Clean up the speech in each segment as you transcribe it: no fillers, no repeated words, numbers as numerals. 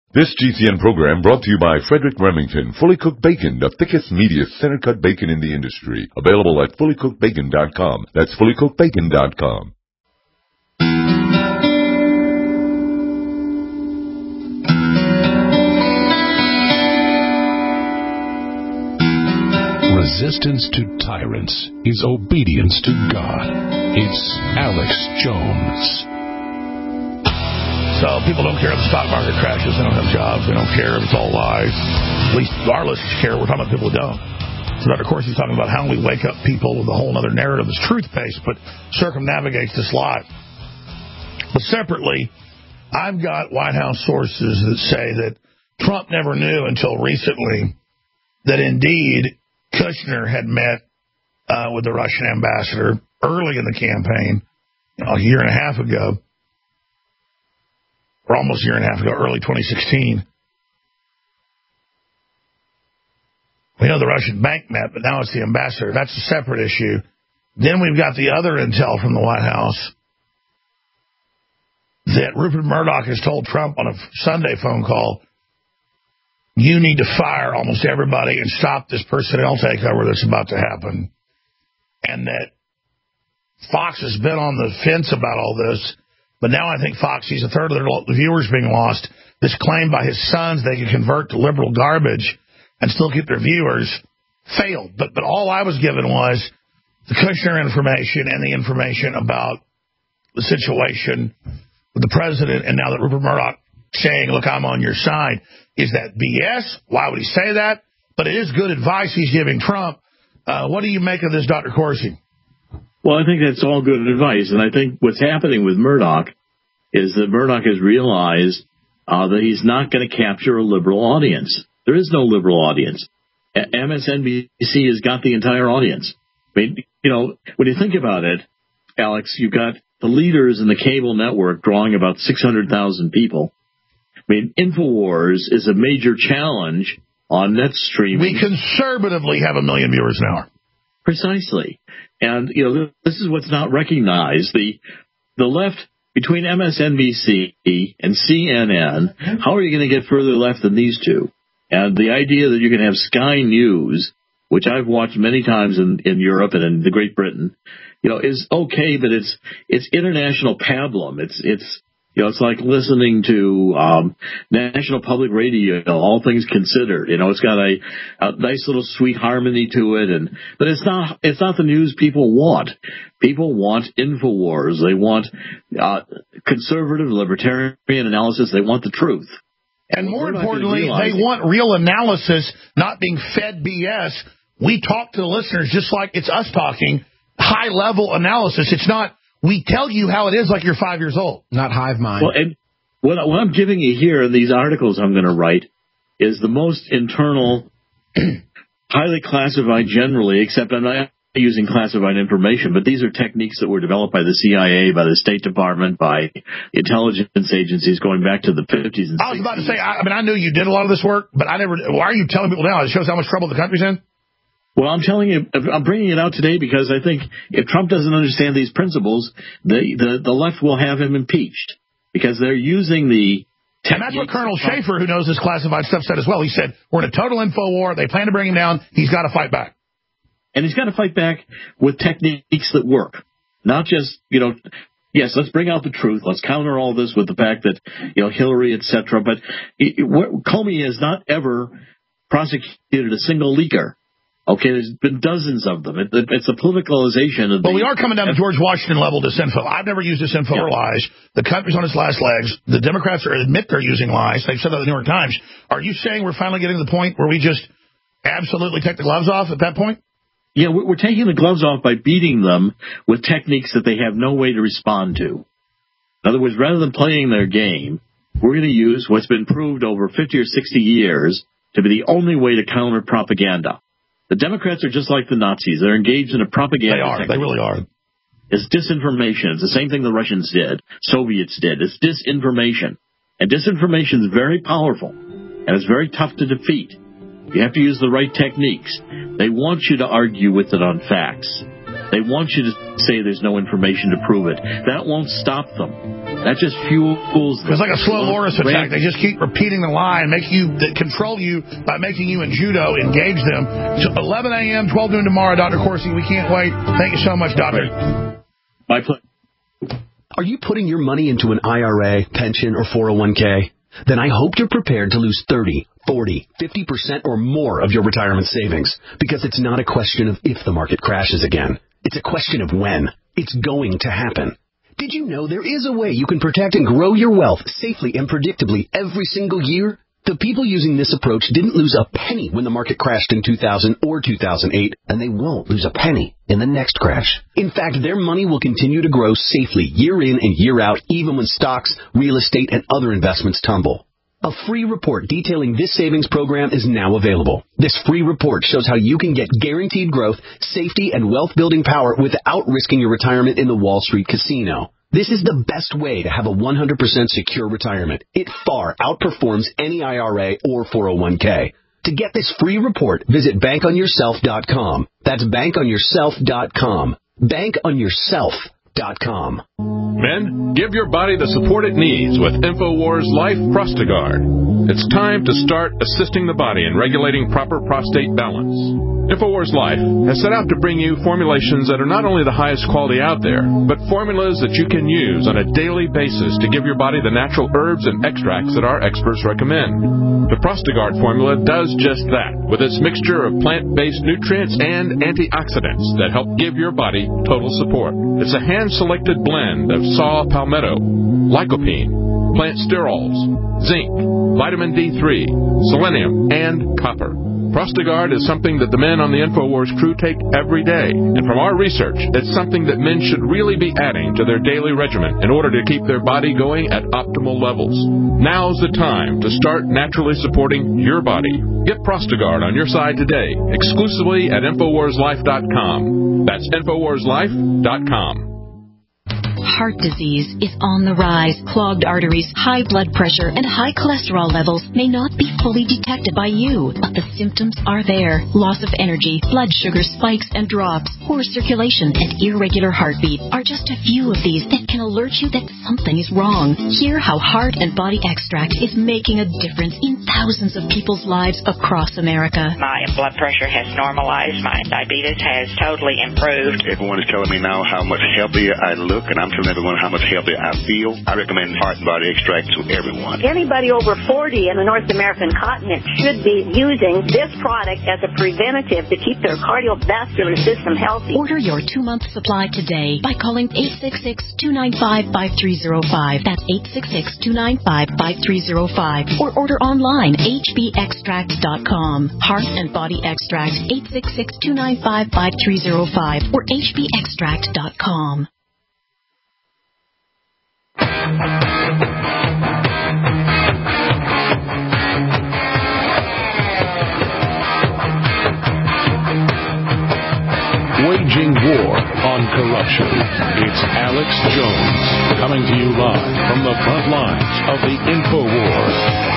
This GCN program brought to you by Frederick Remington. Fully cooked bacon, the thickest, meatiest, center-cut bacon in the industry. Available at fullycookedbacon.com. That's fullycookedbacon.com. Resistance to tyrants is obedience to God. It's Alex Jones. So people don't care if the stock market crashes. They don't have jobs. They don't care if it's all lies. At least our listeners care. We're talking about people who don't. So Dr. Corsi's talking about how we wake up people with a whole other narrative that's truth-based, but circumnavigates this lie. But separately, I've got White House sources that say that Trump never knew until recently that indeed Kushner had met with the Russian ambassador early in the campaign, a year and a half ago, or almost a year and a half ago, early 2016. We know the Russian bank met, but now it's the ambassador. That's a separate issue. Then we've got the other intel from the White House that Rupert Murdoch has told Trump on a Sunday phone call, you need to fire almost everybody and stop this personnel takeover that's about to happen. And that Fox has been on the fence about all this, but now I think Fox sees a third of their viewers being lost. This claim by his sons they could convert to liberal garbage and still keep their viewers failed. But all I was given was the Kushner information and the information about the situation with the president, and now that Rupert Murdoch saying, look, I'm on your side. Is that BS? Why would he say that? But it is good advice he's giving Trump. What do you make of this, Dr. Corsi? Well, I think that's all good advice. And I think what's happening with Murdoch is that Murdoch has realized that he's not going to capture a liberal audience. There is no liberal audience. MSNBC has got the entire audience. I mean, you know, when you think about it, Alex, you've got the leaders in the cable network drawing about 600,000 people. I mean, InfoWars is a major challenge on net streaming. We conservatively have 1 million viewers an hour. Precisely. And, you know, this is what's not recognized. The left, between MSNBC and CNN, how are you going to get further left than these two? And the idea that you can have Sky News, which I've watched many times in Europe and in Great Britain, you know, is okay, but it's international pablum. It's you know, it's like listening to National Public Radio, all things considered. You know, it's got a nice little sweet harmony to it, but it's not the news people want. People want InfoWars. They want conservative, libertarian analysis. They want the truth. And more importantly, they want real analysis, not being fed BS. We talk to the listeners just like it's us talking, high-level analysis. It's not, we tell you how it is like you're 5 years old. Not hive mind. Well, and what I'm giving you here in these articles I'm going to write is the most internal, highly classified generally, except I'm not using classified information, but these are techniques that were developed by the CIA, by the State Department, by intelligence agencies going back to the 50s and 60s. I was about to say, I knew you did a lot of this work, but why are you telling people now? It shows how much trouble the country's in. Well, I'm telling you, I'm bringing it out today because I think if Trump doesn't understand these principles, the left will have him impeached because they're using the techniques. And that's what Colonel Schaefer, who knows this classified stuff, said as well. He said, we're in a total info war. They plan to bring him down. He's got to fight back. And he's got to fight back with techniques that work, not just, you know, yes, let's bring out the truth. Let's counter all this with the fact that, you know, Hillary, etc. But Comey has not ever prosecuted a single leaker. Okay, there's been dozens of them. It's a politicalization of But we are coming down to George Washington level disinfo. I've never used disinfo or lies. The country's on its last legs. The Democrats admit they're using lies. They've said that in the New York Times. Are you saying we're finally getting to the point where we just absolutely take the gloves off at that point? Yeah, we're taking the gloves off by beating them with techniques that they have no way to respond to. In other words, rather than playing their game, we're going to use what's been proved over 50 or 60 years to be the only way to counter propaganda. The Democrats are just like the Nazis. They're engaged in a propaganda. They are. They really are. It's disinformation. It's the same thing the Russians did, Soviets did. It's disinformation. And disinformation is very powerful, and it's very tough to defeat. You have to use the right techniques. They want you to argue with it on facts. They want you to say there's no information to prove it. That won't stop them. That just fuels them. It's like a slow Loris attack. They just keep repeating the lie and control you by making you in judo engage them. So 11 a.m., 12 noon tomorrow, Dr. Corsi. We can't wait. Thank you so much, Doctor. My pleasure. Are you putting your money into an IRA, pension, or 401k? Then I hope you're prepared to lose 30, 40, 50% or more of your retirement savings, because it's not a question of if the market crashes again. It's a question of when. It's going to happen. Did you know there is a way you can protect and grow your wealth safely and predictably every single year? The people using this approach didn't lose a penny when the market crashed in 2000 or 2008, and they won't lose a penny in the next crash. In fact, their money will continue to grow safely year in and year out, even when stocks, real estate, and other investments tumble. A free report detailing this savings program is now available. This free report shows how you can get guaranteed growth, safety, and wealth-building power without risking your retirement in the Wall Street casino. This is the best way to have a 100% secure retirement. It far outperforms any IRA or 401k. To get this free report, visit bankonyourself.com. That's bankonyourself.com. Bankonyourself.com. Men, give your body the support it needs with InfoWars Life Prostagard. It's time to start assisting the body in regulating proper prostate balance. InfoWars Life has set out to bring you formulations that are not only the highest quality out there, but formulas that you can use on a daily basis to give your body the natural herbs and extracts that our experts recommend. The Prostagard formula does just that, with its mixture of plant-based nutrients and antioxidants that help give your body total support. It's a hand-selected blend of saw palmetto, lycopene, plant sterols, zinc, vitamin D3, selenium, and copper. Prostagard is something that the men on the InfoWars crew take every day. And from our research, it's something that men should really be adding to their daily regimen in order to keep their body going at optimal levels. Now's the time to start naturally supporting your body. Get Prostagard on your side today, exclusively at InfoWarsLife.com. That's InfoWarsLife.com. Heart disease is on the rise. Clogged arteries, high blood pressure, and high cholesterol levels may not be fully detected by you, but the symptoms are there. Loss of energy, blood sugar spikes and drops, poor circulation, and irregular heartbeat are just a few of these that can alert you that something is wrong. Hear how Heart and Body Extract is making a difference in thousands of people's lives across America. My blood pressure has normalized. My diabetes has totally improved. Everyone is telling me now how much healthier I look, and I'm telling everyone how much healthier I feel. I recommend Heart and Body Extract to everyone. Anybody over 40 in the North American continent should be using this product as a preventative to keep their cardiovascular system healthy. Order your 2-month supply today by calling 866-295-5305. That's 866-295-5305. Or order online, hbextract.com. Heart and Body Extract, 866-295-5305 or hbextract.com. Waging war on corruption. It's Alex Jones coming to you live from the front lines of the InfoWar.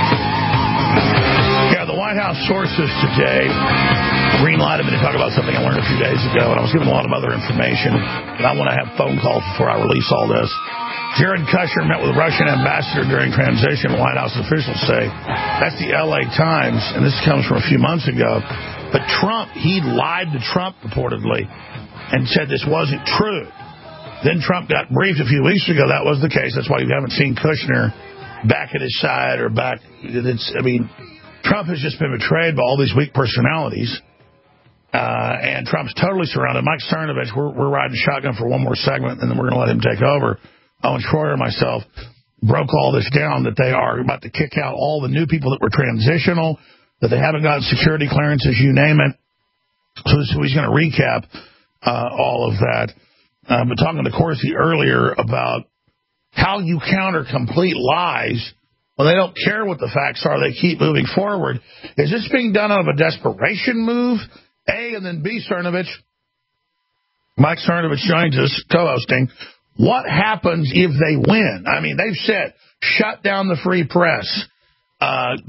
Yeah, the White House sources today green-lighted me to talk about something I learned a few days ago, and I was given a lot of other information, and I want to have phone calls before I release all this. Jared Kushner met with the Russian ambassador during transition, White House officials say. That's the L.A. Times, and this comes from a few months ago. But Trump, he lied to Trump, reportedly, and said this wasn't true. Then Trump got briefed a few weeks ago. That was the case. That's why you haven't seen Kushner back at his side or back. Trump has just been betrayed by all these weak personalities. And Trump's totally surrounded. Mike Cernovich, we're riding shotgun for one more segment, and then we're going to let him take over. Owen Schroyer and myself broke all this down, that they are about to kick out all the new people that were transitional, that they haven't gotten security clearances, you name it. So he's going to recap all of that. But talking to Corsi earlier about how you counter complete lies when they don't care what the facts are, they keep moving forward. Is this being done out of a desperation move? A, and then B, Cernovich. Mike Cernovich joins us, co-hosting. What happens if they win? I mean, they've said, shut down the free press.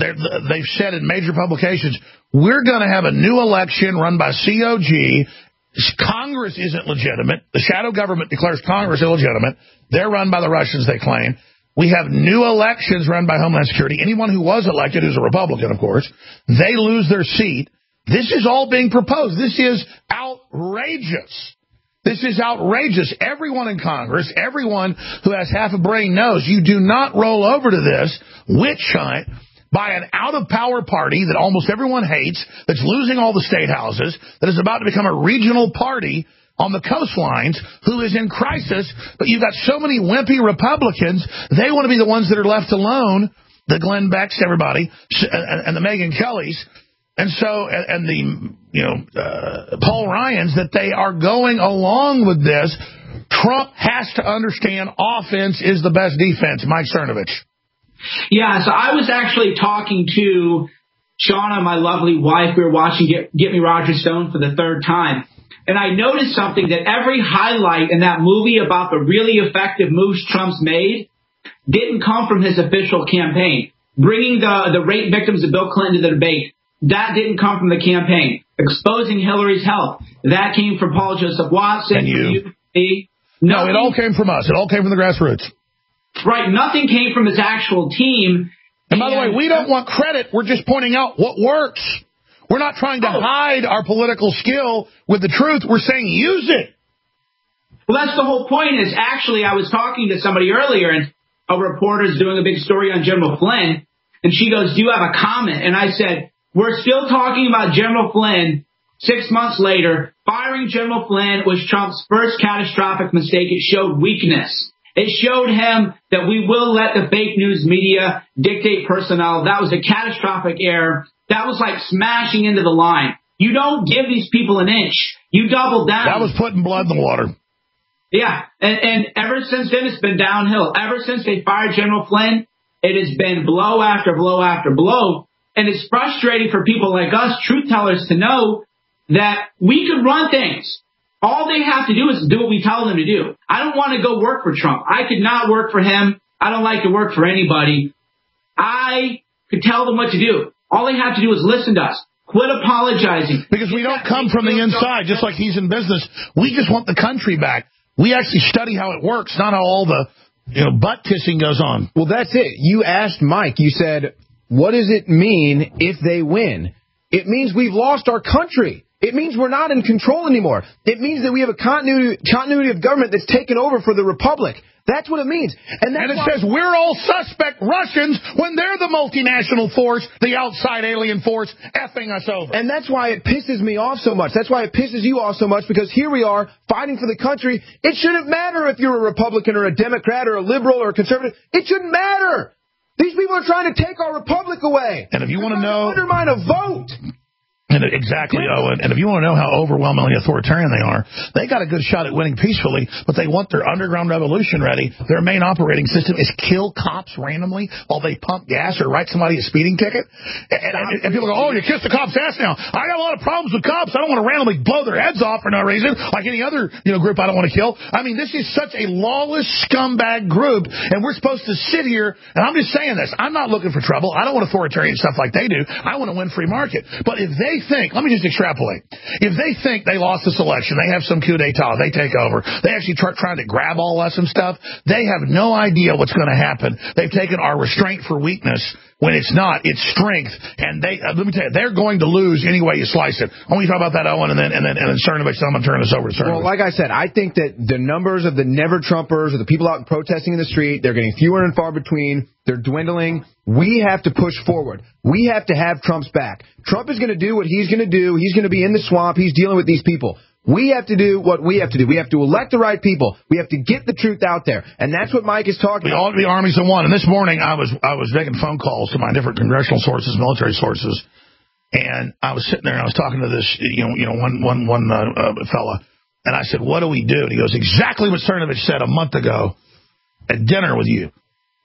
They've said in major publications, we're going to have a new election run by COG, Congress isn't legitimate. The shadow government declares Congress illegitimate. They're run by the Russians, they claim. We have new elections run by Homeland Security. Anyone who was elected, who's a Republican, of course, they lose their seat. This is all being proposed. This is outrageous. This is outrageous. Everyone in Congress, everyone who has half a brain knows you do not roll over to this witch hunt by an out-of-power party that almost everyone hates, that's losing all the state houses, that is about to become a regional party on the coastlines, who is in crisis. But you've got so many wimpy Republicans, they want to be the ones that are left alone, the Glenn Becks, everybody, and the Megyn Kellys, and the Paul Ryans, that they are going along with this. Trump has to understand offense is the best defense. Mike Cernovich. Yeah, so I was actually talking to Shauna, my lovely wife. We were watching Get Me Roger Stone for the third time. And I noticed something, that every highlight in that movie about the really effective moves Trump's made didn't come from his official campaign. Bringing the rape victims of Bill Clinton to the debate, that didn't come from the campaign. Exposing Hillary's health, that came from Paul Joseph Watson. And you. No, it all came from us. It all came from the grassroots. Right, nothing came from his actual team. And by the way, we don't want credit. We're just pointing out what works. We're not trying to hide our political skill with the truth. We're saying use it. Well, that's the whole point. Is actually, I was talking to somebody earlier, and a reporter's doing a big story on General Flynn, and she goes, do you have a comment? And I said, we're still talking about General Flynn 6 months later. Firing General Flynn was Trump's first catastrophic mistake. It showed weakness. It showed him that we will let the fake news media dictate personnel. That was a catastrophic error. That was like smashing into the line. You don't give these people an inch. You double down. That was putting blood in the water. Yeah, and ever since then, it's been downhill. Ever since they fired General Flynn, it has been blow after blow after blow. And it's frustrating for people like us, truth tellers, to know that we could run things. All they have to do is do what we tell them to do. I don't want to go work for Trump. I could not work for him. I don't like to work for anybody. I could tell them what to do. All they have to do is listen to us. Quit apologizing. Because we don't come from the inside, just like he's in business. We just want the country back. We actually study how it works, not how all the butt kissing goes on. Well, that's it. You asked Mike, you said, what does it mean if they win? It means we've lost our country. It means we're not in control anymore. It means that we have a continuity of government that's taken over for the republic. That's what it means. And it says we're all suspect Russians when they're the multinational force, the outside alien force, effing us over. And that's why it pisses me off so much. That's why it pisses you off so much, because here we are fighting for the country. It shouldn't matter if you're a Republican or a Democrat or a liberal or a conservative. It shouldn't matter. These people are trying to take our republic away. And if you want to know, undermine a vote. Exactly, Owen. And if you want to know how overwhelmingly authoritarian they are, they got a good shot at winning peacefully, but they want their underground revolution ready. Their main operating system is kill cops randomly while they pump gas or write somebody a speeding ticket. And people go, oh, you kiss the cops' ass now. I got a lot of problems with cops. I don't want to randomly blow their heads off for no reason, like any other group I don't want to kill. I mean, this is such a lawless scumbag group, and we're supposed to sit here, and I'm just saying this. I'm not looking for trouble. I don't want authoritarian stuff like they do. I want to win free market. But if they think, let me just extrapolate. If they think they lost this election, they have some coup d'etat, they take over, they actually trying to grab all us and stuff, they have no idea what's going to happen. They've taken our restraint for weakness when it's not, it's strength. And let me tell you, they're going to lose any way you slice it. I want you to talk about that, Owen, and then Cernovich. I'm going to turn this over to Cernovich. Well, like I said, I think that the numbers of the never-Trumpers or the people out protesting in the street, they're getting fewer and far between. They're dwindling. We have to push forward. We have to have Trump's back. Trump is going to do what he's going to do. He's going to be in the swamp. He's dealing with these people. We have to do what we have to do. We have to elect the right people. We have to get the truth out there. And that's what Mike is talking about. We ought to be armies of one. And this morning I was making phone calls to my different congressional sources, military sources, and I was sitting there and I was talking to this one fella, and I said, what do we do? And he goes, exactly what Cernovich said a month ago at dinner with you.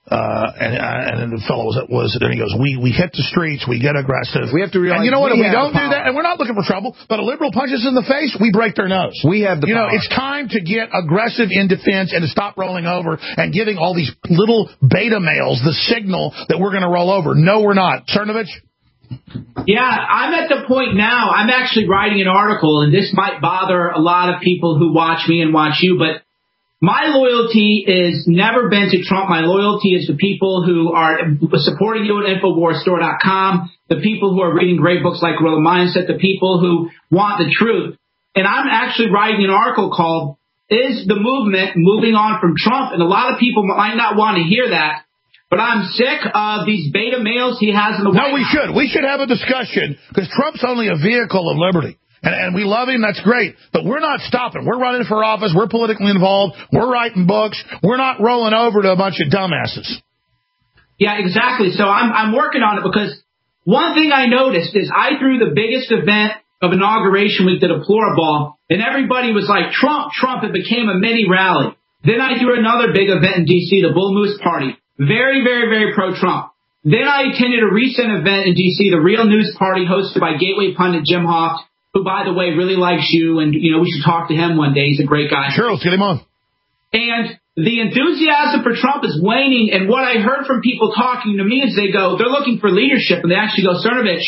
And then the fellow then he goes, we hit the streets, we get aggressive. We have to realize, and you know what, if we don't do that, and we're not looking for trouble, but a liberal punches in the face, we break their nose. We have the power. It's time to get aggressive in defense and to stop rolling over and giving all these little beta males the signal that we're going to roll over. No, we're not. Cernovich? Yeah, I'm at the point now, I'm actually writing an article, and this might bother a lot of people who watch me and watch you, but my loyalty is never been to Trump. My loyalty is to people who are supporting you at InfoWarsStore.com, the people who are reading great books like Gorilla Mindset, the people who want the truth. And I'm actually writing an article called, Is the Movement Moving On from Trump? And a lot of people might not want to hear that. But I'm sick of these beta males he has in the White House. We should have a discussion, because Trump's only a vehicle of liberty. And we love him, that's great. But we're not stopping. We're running for office. We're politically involved. We're writing books. We're not rolling over to a bunch of dumbasses. Yeah, exactly. So I'm working on it, because one thing I noticed is I threw the biggest event of Inauguration Week, the Deplorable, and everybody was like, Trump, Trump. It became a mini rally. Then I threw another big event in D.C., the Bull Moose Party. Very, very, very pro-Trump. Then I attended a recent event in D.C., the Real News Party, hosted by Gateway pundit Jim Hoft, who, by the way, really likes you, and, we should talk to him one day. He's a great guy. Sure, let's get him on. And the enthusiasm for Trump is waning, and what I heard from people talking to me is they're looking for leadership, and they actually go, Cernovich,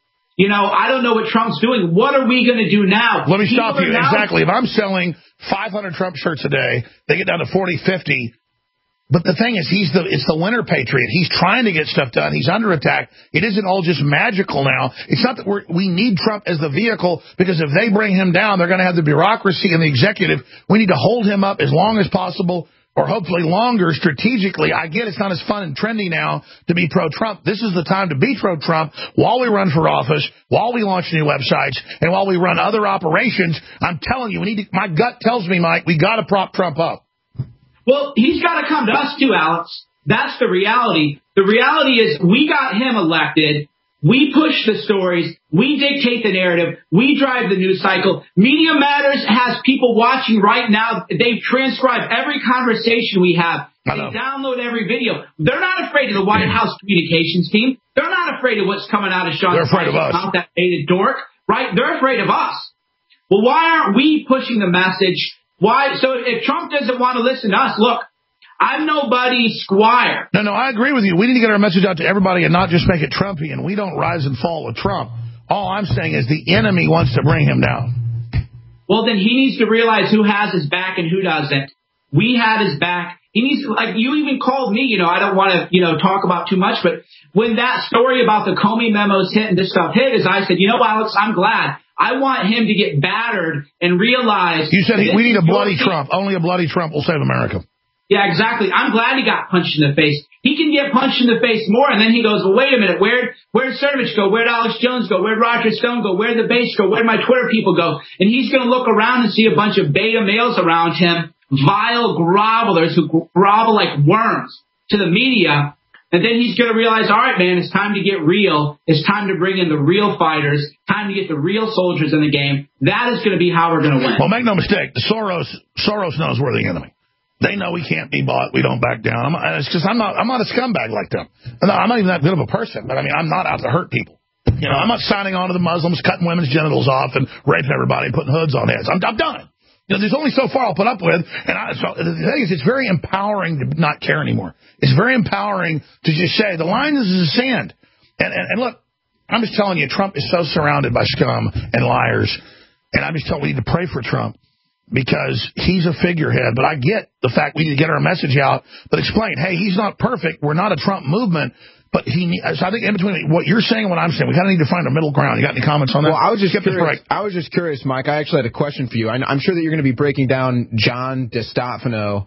I don't know what Trump's doing. What are we going to do now? Let me stop you. Exactly. If I'm selling 500 Trump shirts a day, they get down to 40, 50. But the thing is, it's the winter patriot. He's trying to get stuff done. He's under attack. It isn't all just magical now. It's not that we need Trump as the vehicle, because if they bring him down, they're going to have the bureaucracy and the executive. We need to hold him up as long as possible, or hopefully longer strategically. I get it's not as fun and trendy now to be pro-Trump. This is the time to be pro-Trump while we run for office, while we launch new websites, and while we run other operations. I'm telling you, my gut tells me, Mike, we got to prop Trump up. Well, he's got to come to us too, Alex. That's the reality. The reality is we got him elected. We push the stories. We dictate the narrative. We drive the news cycle. Media Matters has people watching right now. They transcribe every conversation we have. They download every video. They're not afraid of the White House communications team. They're not afraid of what's coming out of Sean Spicer's mouth, that baited dork, right? They're afraid of us. Well, why aren't we pushing the message? Why? So if Trump doesn't want to listen to us, look, I'm nobody's squire. No, I agree with you. We need to get our message out to everybody and not just make it Trumpian. We don't rise and fall with Trump. All I'm saying is the enemy wants to bring him down. Well, then he needs to realize who has his back and who doesn't. We had his back. He needs to, like, you even called me, I don't want to, talk about too much, but when that story about the Comey memos hit and this stuff hit, I said, Alex, I'm glad. I want him to get battered and realize. You said we need a bloody Trump. Only a bloody Trump will save America. Yeah, exactly. I'm glad he got punched in the face. He can get punched in the face more, and then he goes, well, wait a minute. Where'd Cernovich go? Where'd Alex Jones go? Where'd Roger Stone go? Where'd the base go? Where'd my Twitter people go? And he's going to look around and see a bunch of beta males around him, vile grovelers who grovel like worms to the media. And then he's going to realize, all right, man, it's time to get real. It's time to bring in the real fighters. Time to get the real soldiers in the game. That is going to be how we're going to win. Well, make no mistake. Soros knows we're the enemy. They know we can't be bought. We don't back down. It's because I'm not a scumbag like them. No, I'm not even that good of a person. But I mean, I'm not out to hurt people. I'm not signing on to the Muslims, cutting women's genitals off, and raping everybody, and putting hoods on heads. I'm done. There's only so far I'll put up with. So the thing is, it's very empowering to not care anymore. It's very empowering to just say, the line is in the sand. And look, I'm just telling you, Trump is so surrounded by scum and liars. And I'm just telling you, we need to pray for Trump, because he's a figurehead. But I get the fact we need to get our message out, but explain, hey, he's not perfect. We're not a Trump movement. But so I think in between what you're saying and what I'm saying, we kind of need to find a middle ground. You got any comments on that? Well, I was just curious, Mike. I actually had a question for you. I'm sure that you're going to be breaking down John DeStefano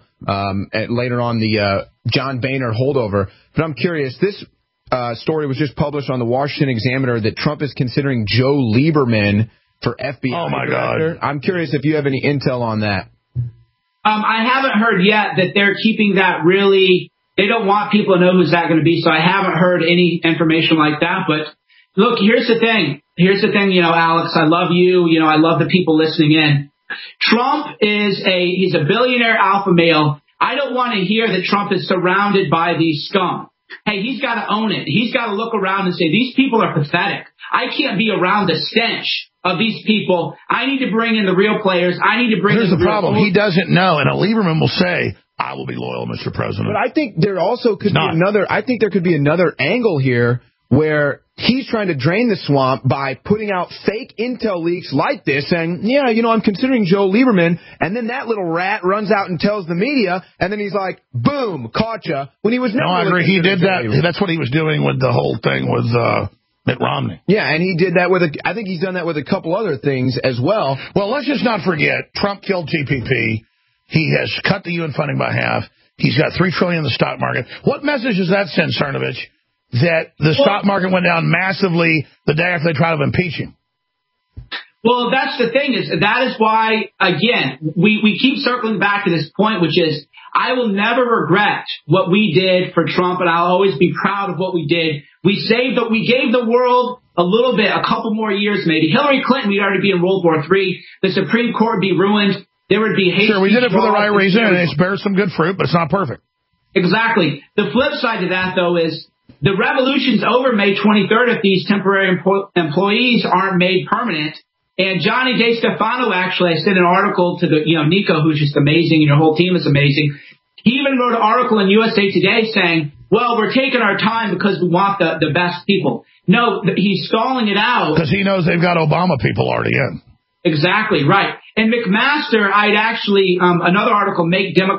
later on, the John Boehner holdover. But I'm curious, this story was just published on the Washington Examiner that Trump is considering Joe Lieberman for FBI Oh, my director. God. I'm curious if you have any intel on that. I haven't heard yet that they're keeping that really. They don't want people to know who's that going to be, so I haven't heard any information like that. But look, here's the thing. Alex, I love you. I love the people listening in. Trump he's a billionaire alpha male. I don't want to hear that Trump is surrounded by these scum. Hey, he's got to own it. He's got to look around and say, these people are pathetic. I can't be around the stench of these people. I need to bring in the real players. I need to bring in the real. Here's the problem. He doesn't know, and a Lieberman will say, I will be loyal, Mr. President. But I think there also could be another. I think there could be another angle here where he's trying to drain the swamp by putting out fake intel leaks like this, saying, yeah, I'm considering Joe Lieberman, and then that little rat runs out and tells the media, and then he's like, boom, caught ya, when he was never... No, I agree. He did that. That's what he was doing with the whole thing with Mitt Romney. Yeah, and he did that with I think he's done that with a couple other things as well. Well, let's just not forget, Trump killed TPP. He has cut the UN funding by half. He's got $3 trillion in the stock market. What message does that send, Cernovich, that the stock market went down massively the day after they tried to impeach him? Well, that's the thing, that is why, again, we keep circling back to this point, which is I will never regret what we did for Trump, and I'll always be proud of what we did. We gave the world a little bit, a couple more years maybe. Hillary Clinton, we'd already be in World War III. The Supreme Court would be ruined. There would be hate. Sure, we did it for the right reason, and it bears some good fruit, but it's not perfect. Exactly. The flip side to that, though, is the revolution's over May 23rd if these temporary employees aren't made permanent. And Johnny DeStefano, actually, I sent an article to Nico, who's just amazing, and your whole team is amazing. He even wrote an article in USA Today saying, well, we're taking our time because we want the best people. No, he's stalling it out. Because he knows they've got Obama people already in. Exactly, right. And McMaster, I'd actually, another article, make the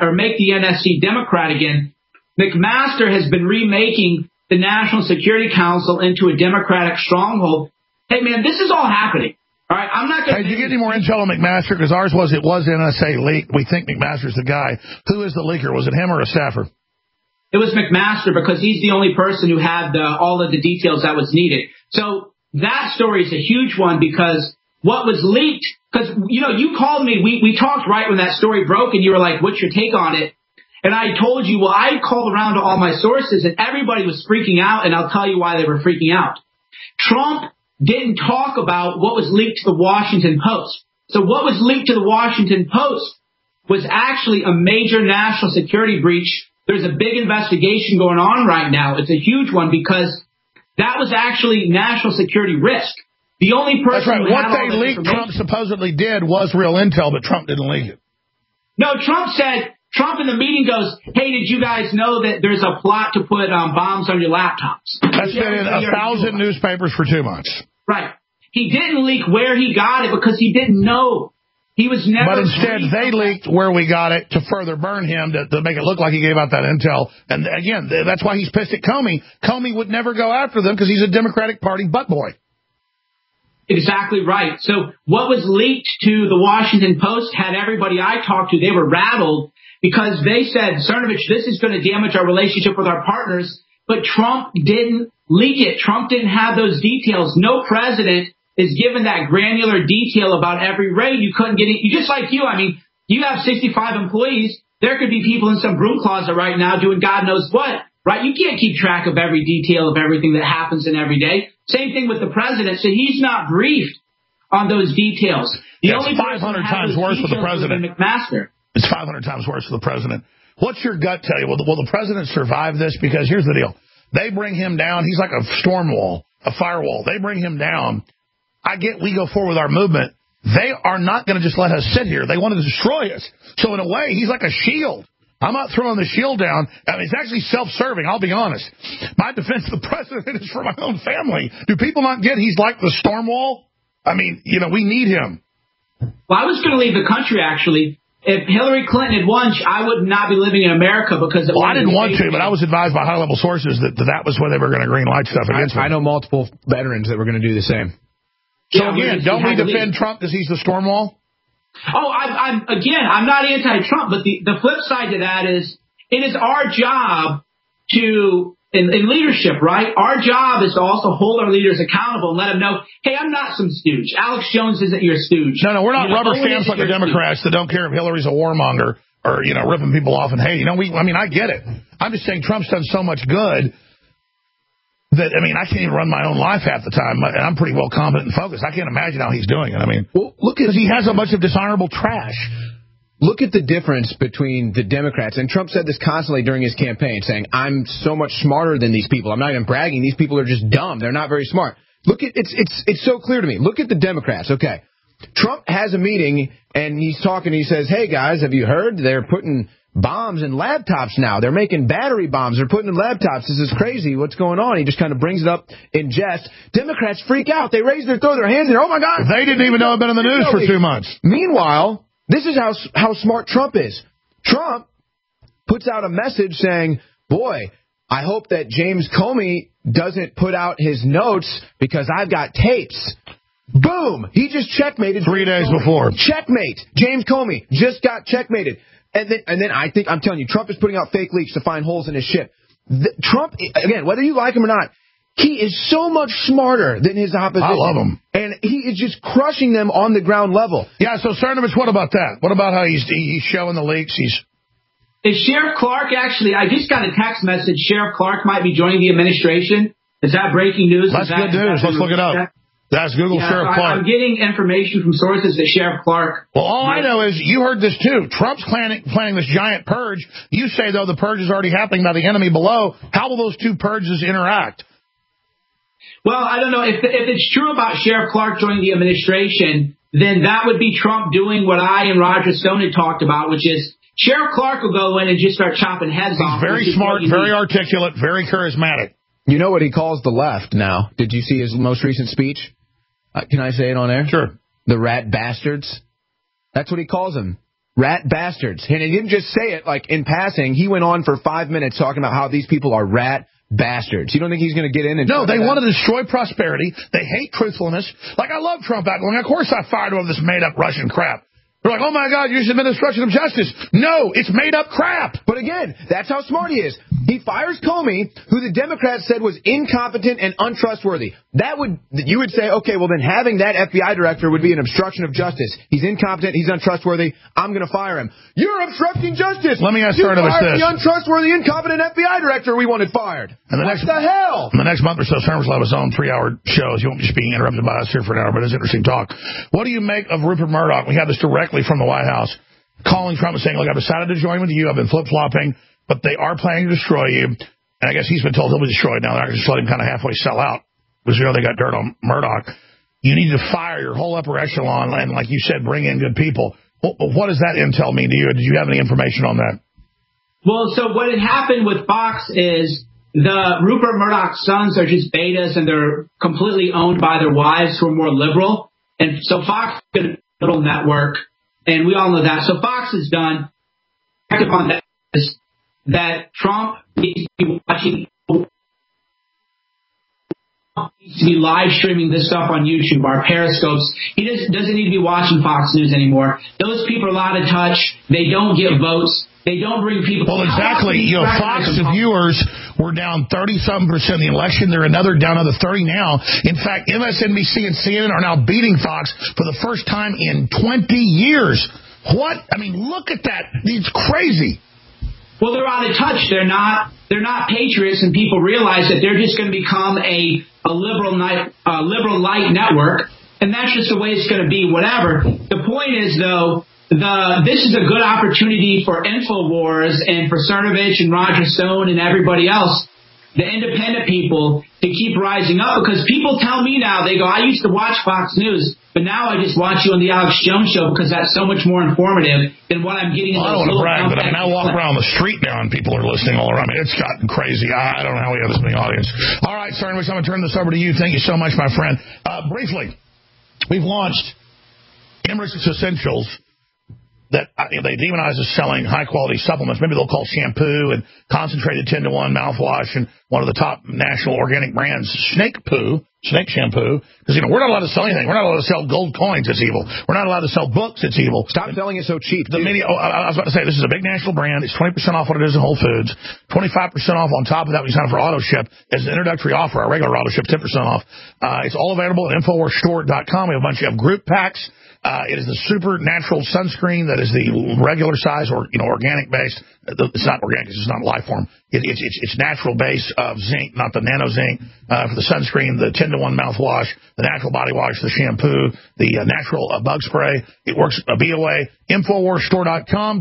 NSC Democrat again. McMaster has been remaking the National Security Council into a Democratic stronghold. Hey, man, this is all happening. All right, I'm not going to... Hey, did you get any more intel on McMaster? Because it was NSA leaked. We think McMaster's the guy. Who is the leaker? Was it him or a staffer? It was McMaster because he's the only person who had all of the details that was needed. So that story is a huge one because what was leaked... Because, you called me. We talked right when that story broke, and you were like, what's your take on it? And I told you, well, I called around to all my sources, and everybody was freaking out, and I'll tell you why they were freaking out. Trump didn't talk about what was leaked to the Washington Post. So what was leaked to the Washington Post was actually a major national security breach. There's a big investigation going on right now. It's a huge one because that was actually national security risk. The only person... That's right. What they leaked Trump supposedly did was real intel, but Trump didn't leak it. No, Trump in the meeting goes, hey, did you guys know that there's a plot to put bombs on your laptops? That's been in 1,000 newspapers for 2 months. Right. He didn't leak where he got it because he didn't know. He was never... But instead, they leaked where we got it to further burn him, to make it look like he gave out that intel. And again, that's why he's pissed at Comey. Comey would never go after them because he's a Democratic Party butt boy. Exactly right. So what was leaked to the Washington Post had everybody I talked to, they were rattled because they said, Cernovich, this is going to damage our relationship with our partners. But Trump didn't leak it. Trump didn't have those details. No president is given that granular detail about every raid. You couldn't get it. Just like you. I mean, you have 65 employees. There could be people in some broom closet right now doing God knows what, right? You can't keep track of every detail of everything that happens in every day. Same thing with the president. So he's not briefed on those details. The only 500 times worse for the president. McMaster. It's 500 times worse for the president. What's your gut tell you? Will the president survive this? Because here's the deal. They bring him down. He's like a storm wall, a firewall. They bring him down. We go forward with our movement. They are not going to just let us sit here. They want to destroy us. So in a way, he's like a shield. I'm not throwing the shield down. I mean, it's actually self-serving. I'll be honest. My defense of the president is for my own family. Do people not get he's like the storm wall? I mean, we need him. Well, I was going to leave the country, actually. If Hillary Clinton had won, I would not be living in America because... I didn't want to, but I was advised by high-level sources that was where they were going to green light stuff against him. I know multiple veterans that were going to do the same. So again, don't we defend Trump because he's the storm wall? Oh, I'm not anti-Trump, but the flip side to that is it is our job to, in leadership, right? Our job is to also hold our leaders accountable and let them know, hey, I'm not some stooge. Alex Jones isn't your stooge. No, we're not rubber stamps like the Democrats that don't care if Hillary's a warmonger or, ripping people off. And, hey, I get it. I'm just saying Trump's done so much good that, I can't even run my own life half the time. And I'm pretty well competent and focused. I can't imagine how he's doing it. Because he has a bunch of dishonorable trash. Look at the difference between the Democrats. And Trump said this constantly during his campaign, saying, I'm so much smarter than these people. I'm not even bragging. These people are just dumb. They're not very smart. Look at it's so clear to me. Look at the Democrats. Okay. Trump has a meeting and he's talking. He says, hey, guys, have you heard? They're putting bombs in laptops now. They're making battery bombs. They're putting in laptops. This is crazy. What's going on? He just kind of brings it up in jest. Democrats freak out. They throw their hands in. Oh, my God. They didn't even know it had been in the news for 2 months. Meanwhile, this is how smart Trump is. Trump puts out a message saying, boy, I hope that James Comey doesn't put out his notes because I've got tapes. Boom! He just checkmated. 3 days before. Checkmate. James Comey just got checkmated. And then I'm telling you, Trump is putting out fake leaks to find holes in his ship. Trump, again, whether you like him or not, he is so much smarter than his opposition. I love him. And he is just crushing them on the ground level. Yeah, so Cernovich, what about that? What about how he's showing the leaks? Is Sheriff Clark actually, I just got a text message, Sheriff Clark might be joining the administration. Is that breaking news? That's good news. Let's look it up. That's Google Sheriff Clark. I'm getting information from sources that Sheriff Clark... Well, all I know is you heard this, too. Trump's planning this giant purge. You say, though, the purge is already happening by the enemy below. How will those two purges interact? Well, I don't know. If it's true about Sheriff Clark joining the administration, then that would be Trump doing what I and Roger Stone had talked about, which is Sheriff Clark will go in and just start chopping heads off. He's very smart, very articulate, very charismatic. You know what he calls the left now? Did you see his most recent speech? Can I say it on air? Sure. The rat bastards. That's what he calls them. Rat bastards. And he didn't just say it like in passing. He went on for 5 minutes talking about how these people are rat bastards. You don't think he's going to get in and... No, they want to destroy prosperity. They hate truthfulness. Like, I love Trump going, of course I fired over this made-up Russian crap. They're like, oh, my God, you should have been obstruction of justice. No, it's made-up crap. But again, that's how smart he is. He fires Comey, who the Democrats said was incompetent and untrustworthy. You would say, okay, well, then having that FBI director would be an obstruction of justice. He's incompetent. He's untrustworthy. I'm going to fire him. You're obstructing justice. Let me ask Cernovich this. The untrustworthy, incompetent FBI director we wanted fired. And what the hell? In the next month or so, Cernovich will have his own 3-hour shows. You won't just be interrupted by us here for an hour, but it's interesting talk. What do you make of Rupert Murdoch? We have this directly from the White House, calling Trump and saying, look, I've decided to join with you. I've been flip-flopping, but they are planning to destroy you. And I guess he's been told he'll be destroyed now. They're just letting him kind of halfway sell out because, they got dirt on Murdoch. You need to fire your whole upper echelon and, like you said, bring in good people. What does that intel mean to you? Do you have any information on that? Well, so what had happened with Fox is the Rupert Murdoch sons are just betas and they're completely owned by their wives who are more liberal. And so Fox is a liberal network, and we all know that. So Fox has done upon that is that Trump needs to be watching, needs to be live streaming this stuff on YouTube, our Periscopes. He doesn't need to be watching Fox News anymore. Those people are out of touch. They don't get votes. They don't bring people. Well, exactly. Fox viewers were down 30-something% in the election. They're down another 30 now. In fact, MSNBC and CNN are now beating Fox for the first time in 20 years. What? I mean, look at that. It's crazy. Well, they're out of touch. They're not patriots, and people realize that they're just going to become a liberal light network, and that's just the way it's going to be. Whatever. The point is, though. This is a good opportunity for InfoWars and for Cernovich and Roger Stone and everybody else, the independent people, to keep rising up, because people tell me now, they go, I used to watch Fox News, but now I just watch you on the Alex Jones Show because that's so much more informative than what I'm getting in I don't want to brag, but I mean, I walk around the street now and people are listening all around me. It's gotten crazy. I don't know how we have this many audience. All right, Cernovich, I'm going to turn this over to you. Thank you so much, my friend. Briefly, we've launched Emeritus Essentials, that they demonize as selling high-quality supplements. Maybe they'll call shampoo and concentrated 10-to-1 mouthwash and one of the top national organic brands, snake shampoo. Because, we're not allowed to sell anything. We're not allowed to sell gold coins. It's evil. We're not allowed to sell books. It's evil. Stop selling it so cheap. I was about to say, this is a big national brand. It's 20% off what it is in Whole Foods. 25% off on top of that when you sign up for AutoShip. As an introductory offer, our regular AutoShip, 10% off. It's all available at InfoWarsStore.com. We have a bunch of group packs. It is the super natural sunscreen that is the regular size or organic base. It's not organic; it's just not life form. It's natural base of zinc, not the nano zinc. For the sunscreen, the 10-to-1 mouthwash, the natural body wash, the shampoo, the natural bug spray. It works a BOA. InfoWarsStore.com,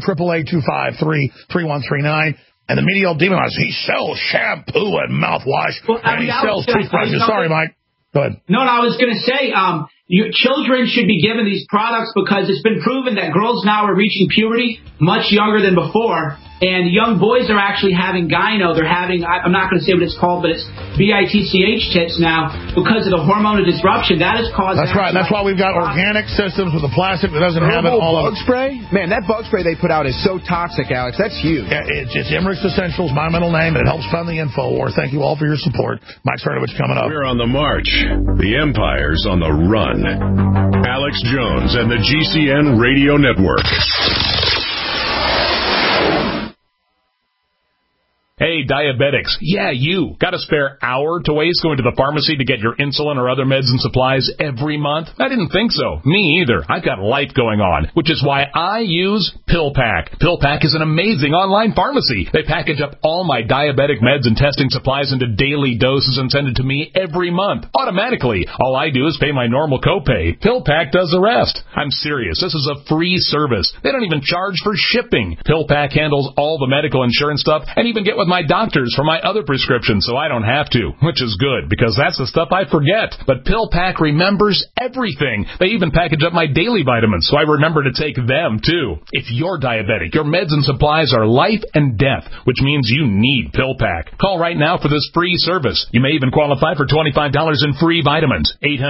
888-253-3139. And the media demonize. He sells shampoo and mouthwash, and he sells toothbrushes. Sorry, Mike. Go ahead. No, I was going to say, Children should be given these products because it's been proven that girls now are reaching puberty much younger than before, and young boys are actually having gyno. They're having, I'm not going to say what it's called, but it's BITCH tits now because of the hormonal disruption. That has caused... That's right. That's why we've got organic systems with the plastic that doesn't have it all bug spray? Man, that bug spray they put out is so toxic, Alex. That's huge. Yeah, it's Emmerich's Essentials, my middle name, and it helps fund the InfoWar. Thank you all for your support. Mike Cernovich coming up. We're on the march. The empire's on the run. Alex Jones and the GCN Radio Network. Hey, diabetics. Yeah, you. Got a spare hour to waste going to the pharmacy to get your insulin or other meds and supplies every month? I didn't think so. Me either. I've got life going on, which is why I use PillPack. PillPack is an amazing online pharmacy. They package up all my diabetic meds and testing supplies into daily doses and send it to me every month, automatically. All I do is pay my normal copay. PillPack does the rest. I'm serious. This is a free service. They don't even charge for shipping. PillPack handles all the medical insurance stuff and even get with my doctors for my other prescriptions so I don't have to, which is good because that's the stuff I forget. But PillPack remembers everything. They even package up my daily vitamins so I remember to take them too. If you're diabetic, your meds and supplies are life and death, which means you need PillPack. Call right now for this free service. You may even qualify for $25 in free vitamins.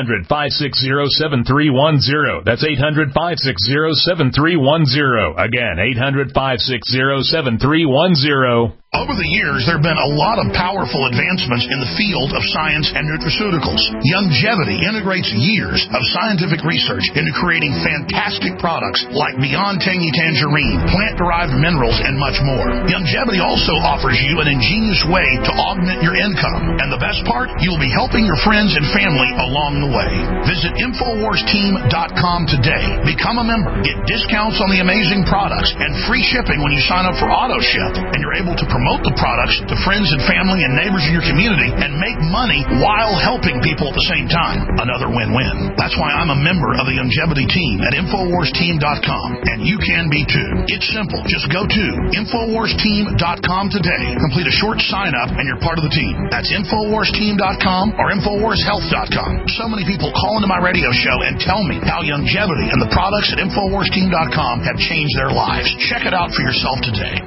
800-560-7310. That's 800-560-7310. Again, 800-560-7310. Over the years, there have been a lot of powerful advancements in the field of science and nutraceuticals. Youngevity integrates years of scientific research into creating fantastic products like Beyond Tangy Tangerine, plant-derived minerals, and much more. Youngevity also offers you an ingenious way to augment your income. And the best part, you'll be helping your friends and family along the way. Visit InfoWarsTeam.com today. Become a member, get discounts on the amazing products, and free shipping when you sign up for AutoShip. And you're able to promote the products to friends and family and neighbors in your community and make money while helping people at the same time. Another win-win. That's why I'm a member of the Youngevity team at InfoWarsTeam.com, and you can be too. It's simple. Just go to InfoWarsTeam.com today. Complete a short sign-up and you're part of the team. That's InfoWarsTeam.com or InfoWarsHealth.com. So many people call into my radio show and tell me how Youngevity and the products at InfoWarsTeam.com have changed their lives. Check it out for yourself today.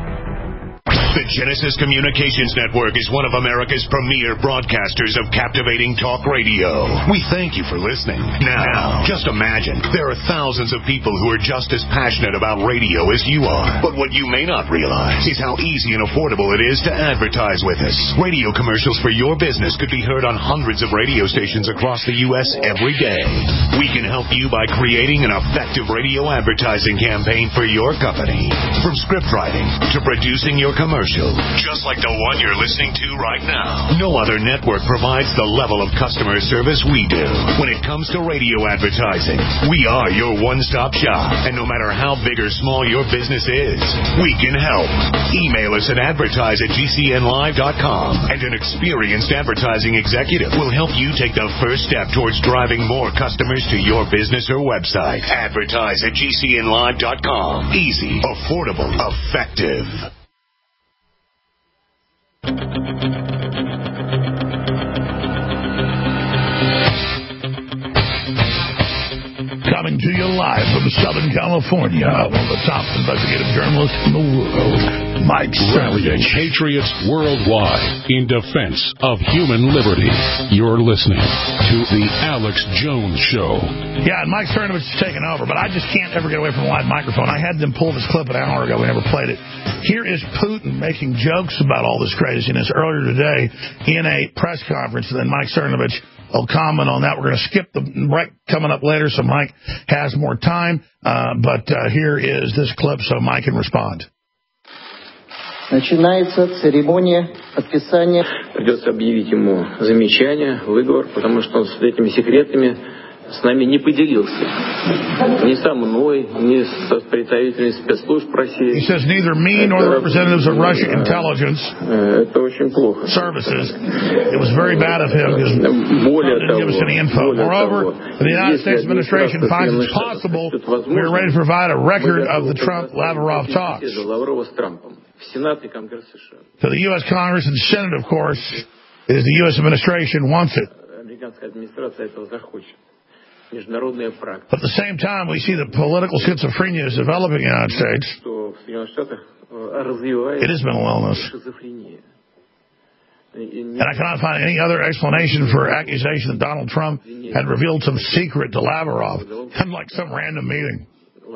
The Genesis Communications Network is one of America's premier broadcasters of captivating talk radio. We thank you for listening. Now, just imagine, there are thousands of people who are just as passionate about radio as you are. But what you may not realize is how easy and affordable it is to advertise with us. Radio commercials for your business could be heard on hundreds of radio stations across the U.S. every day. We can help you by creating an effective radio advertising campaign for your company. From script writing to producing your commercial, just like the one you're listening to right now. No other network provides the level of customer service we do. When it comes to radio advertising, we are your one-stop shop. And no matter how big or small your business is, we can help. Email us at advertise@gcnlive.com, and an experienced advertising executive will help you take the first step towards driving more customers to your business or website. Advertise@gcnlive.com. Easy, affordable, effective. Coming to you live from Southern California, one of the top investigative journalists in the world, Mike Cernovich. Rallying patriots worldwide in defense of human liberty. You're listening to The Alex Jones Show. Yeah, and Mike Cernovich is taking over, but I just can't ever get away from a live microphone. I had them pull this clip an hour ago. We never played it. Here is Putin making jokes about all this craziness earlier today in a press conference, and then Mike Cernovich will comment on that. We're going to skip the break coming up later so Mike has more time. But here is this clip so Mike can respond. Начинается церемония подписания. Придется объявить ему замечание, выговор, потому что он с этими секретами с нами не поделился. Ни со мной, ни с представителями спецслужб России. He says neither me nor the representatives of Russian intelligence services. It was very bad of him because he didn't give us any info. Moreover, if the United States administration finds it's possible, we are ready to provide a record of the Trump-Lavrov talks. So the U.S. Congress and Senate, of course, is the U.S. administration wants it. But at the same time, we see that political schizophrenia is developing in the United States. It is mental illness. And I cannot find any other explanation for accusation that Donald Trump had revealed some secret to Lavrov, unlike some random meeting.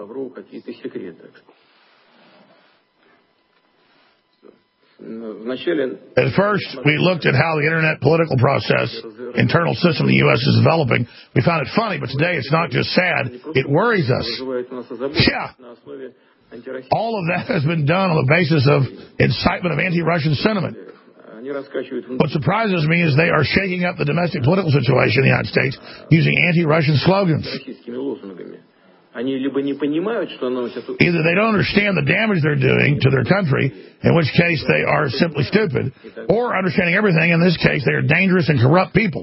At first, we looked at how the internet political process, internal system of the U.S. is developing. We found it funny, but today it's not just sad. It worries us. Yeah. All of that has been done on the basis of incitement of anti-Russian sentiment. What surprises me is they are shaking up the domestic political situation in the United States using anti-Russian slogans. Either they don't understand the damage they're doing to their country, in which case they are simply stupid, or understanding everything, in this case they are dangerous and corrupt people.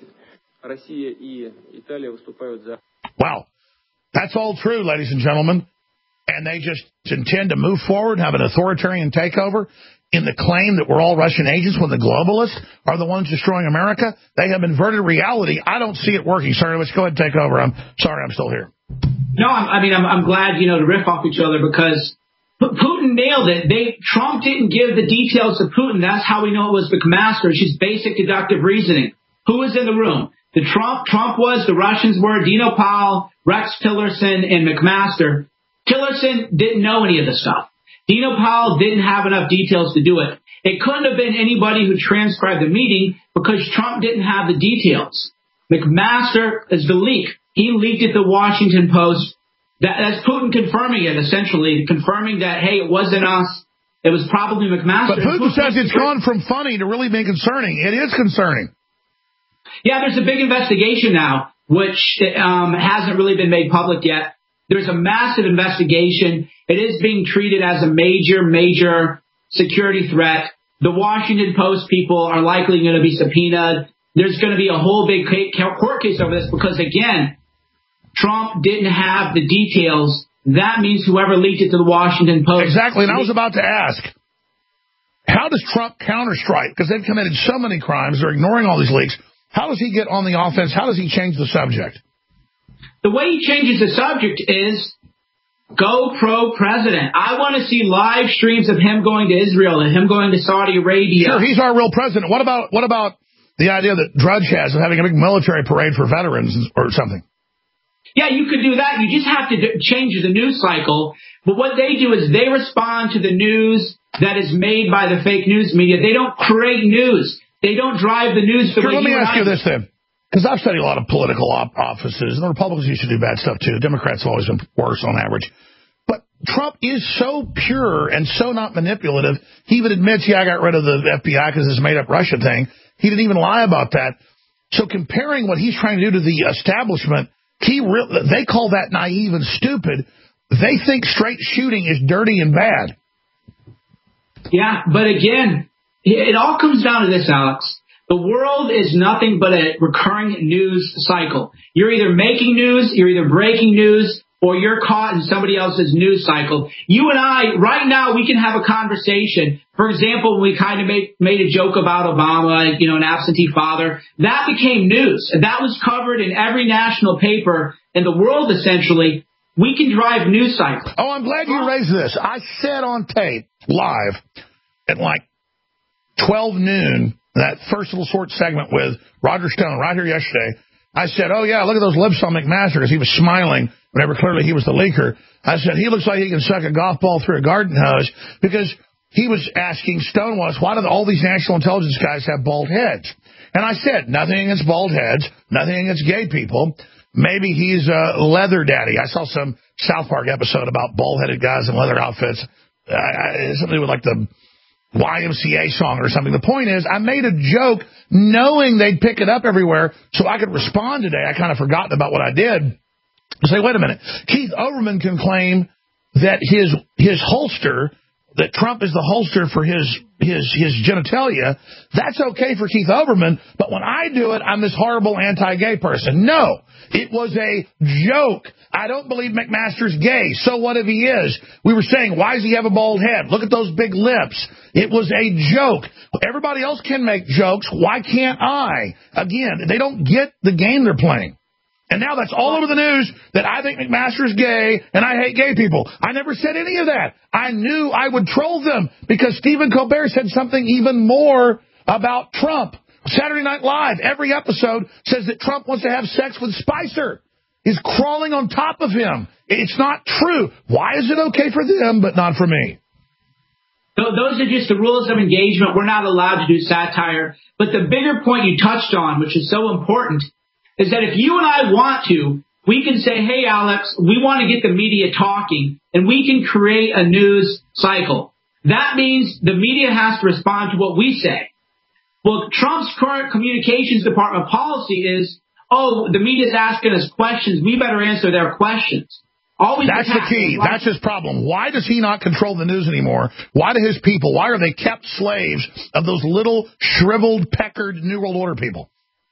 Wow. That's all true, ladies and gentlemen. And they just intend to move forward, have an authoritarian takeover in the claim that we're all Russian agents when the globalists are the ones destroying America. They have inverted reality. I don't see it working. Sorry, let's go ahead and take over. I'm sorry, I'm still here. No, I'm glad, to riff off each other because Putin nailed it. Trump didn't give the details to Putin. That's how we know it was McMaster. It's just basic deductive reasoning. Who was in the room? Trump was, the Russians were, Dino Powell, Rex Tillerson, and McMaster. Tillerson didn't know any of the stuff. Dino Powell didn't have enough details to do it. It couldn't have been anybody who transcribed the meeting because Trump didn't have the details. McMaster is the leak. He leaked it to the Washington Post. That's Putin confirming it, essentially, confirming that, hey, it wasn't us. It was probably McMaster. But Putin says it's gone from funny to really being concerning. It is concerning. Yeah, there's a big investigation now, which hasn't really been made public yet. There's a massive investigation. It is being treated as a major security threat. The Washington Post people are likely going to be subpoenaed. There's going to be a whole big court case over this because, again, Trump didn't have the details. That means whoever leaked it to the Washington Post. Exactly, and I was about to ask, how does Trump counterstrike? Because they've committed so many crimes. They're ignoring all these leaks. How does he get on the offense? How does he change the subject? The way he changes the subject is go pro-president. I want to see live streams of him going to Israel and him going to Saudi Arabia. Sure, he's our real president. What about the idea that Drudge has of having a big military parade for veterans or something? Yeah, you could do that. You just have to change the news cycle. But what they do is they respond to the news that is made by the fake news media. They don't create news. They don't drive the news the way let me ask you this then. Because I've studied a lot of political offices, and the Republicans used to do bad stuff, too. Democrats have always been worse on average. But Trump is so pure and so not manipulative. He even admits, I got rid of the FBI because this made-up Russia thing. He didn't even lie about that. So comparing what he's trying to do to the establishment, they call that naive and stupid. They think straight shooting is dirty and bad. Yeah, but again, it all comes down to this, Alex. The world is nothing but a recurring news cycle. You're either making news, you're either breaking news, or you're caught in somebody else's news cycle. You and I, right now, we can have a conversation. For example, when we kind of made a joke about Obama, an absentee father. That became news. And that was covered in every national paper in the world, essentially. We can drive news cycles. Oh, I'm glad you raised this. I said on tape, live, at like 12 noon, that first little short segment with Roger Stone right here yesterday, I said, oh, yeah, look at those lips on McMaster, because he was smiling whenever clearly he was the leaker. I said, he looks like he can suck a golf ball through a garden hose, because he was asking, Stone was, why do all these national intelligence guys have bald heads? And I said, nothing against bald heads, nothing against gay people. Maybe he's a leather daddy. I saw some South Park episode about bald-headed guys in leather outfits. Something with like the YMCA song or something. The point is, I made a joke knowing they'd pick it up everywhere so I could respond today. I kind of forgotten about what I did. Say, wait a minute. Keith Olbermann can claim that his holster, that Trump is the holster for his genitalia. That's okay for Keith Olbermann, but when I do it, I'm this horrible anti-gay person. No, it was a joke. I don't believe McMaster's gay. So what if he is? We were saying, why does he have a bald head? Look at those big lips. It was a joke. Everybody else can make jokes. Why can't I? Again, they don't get the game they're playing. And now that's all over the news that I think McMaster's gay and I hate gay people. I never said any of that. I knew I would troll them because Stephen Colbert said something even more about Trump. Saturday Night Live, every episode says that Trump wants to have sex with Spicer. He's crawling on top of him. It's not true. Why is it okay for them but not for me? Those are just the rules of engagement. We're not allowed to do satire. But the bigger point you touched on, which is so important, is that if you and I want to, we can say, hey, Alex, we want to get the media talking, and we can create a news cycle. That means the media has to respond to what we say. Well, Trump's current communications department policy is, oh, the media's asking us questions. We better answer their questions. That's the key. That's his problem. Why does he not control the news anymore? Why do his people, why are they kept slaves of those little shriveled, peckered New World Order people?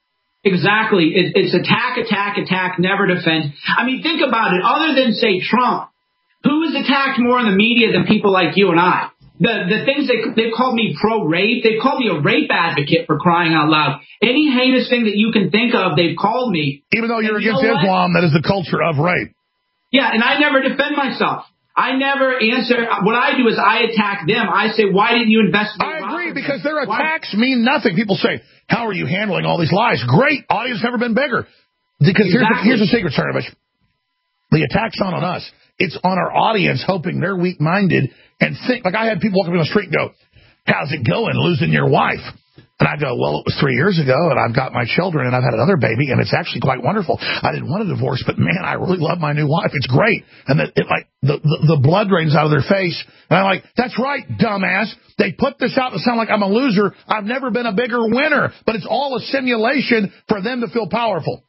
Exactly. It's attack, never defend. I mean, think about it. Other than, say, Trump, who is attacked more in the media than people like you and I? The things they've called me pro-rape. They've called me a rape advocate, for crying out loud. Any heinous thing that you can think of, they've called me. Even though you're against Islam, that is the culture of rape. Yeah, and I never defend myself. I never answer. What I do is I attack them. I say, why didn't you investigate? I agree, because their attacks mean nothing. People say, how are you handling all these lies? Great. Audience never been bigger. Because here's the secret, Cernovich. The attack's not on us. It's on our audience, hoping they're weak-minded and think. Like I had people walk up on the street and go, how's it going losing your wife? And I go, well, it was 3 years ago, and I've got my children, and I've had another baby, and it's actually quite wonderful. I didn't want a divorce, but, man, I really love my new wife. It's great. And the blood drains out of their face. And I'm like, that's right, dumbass. They put this out to sound like I'm a loser. I've never been a bigger winner. But it's all a simulation for them to feel powerful.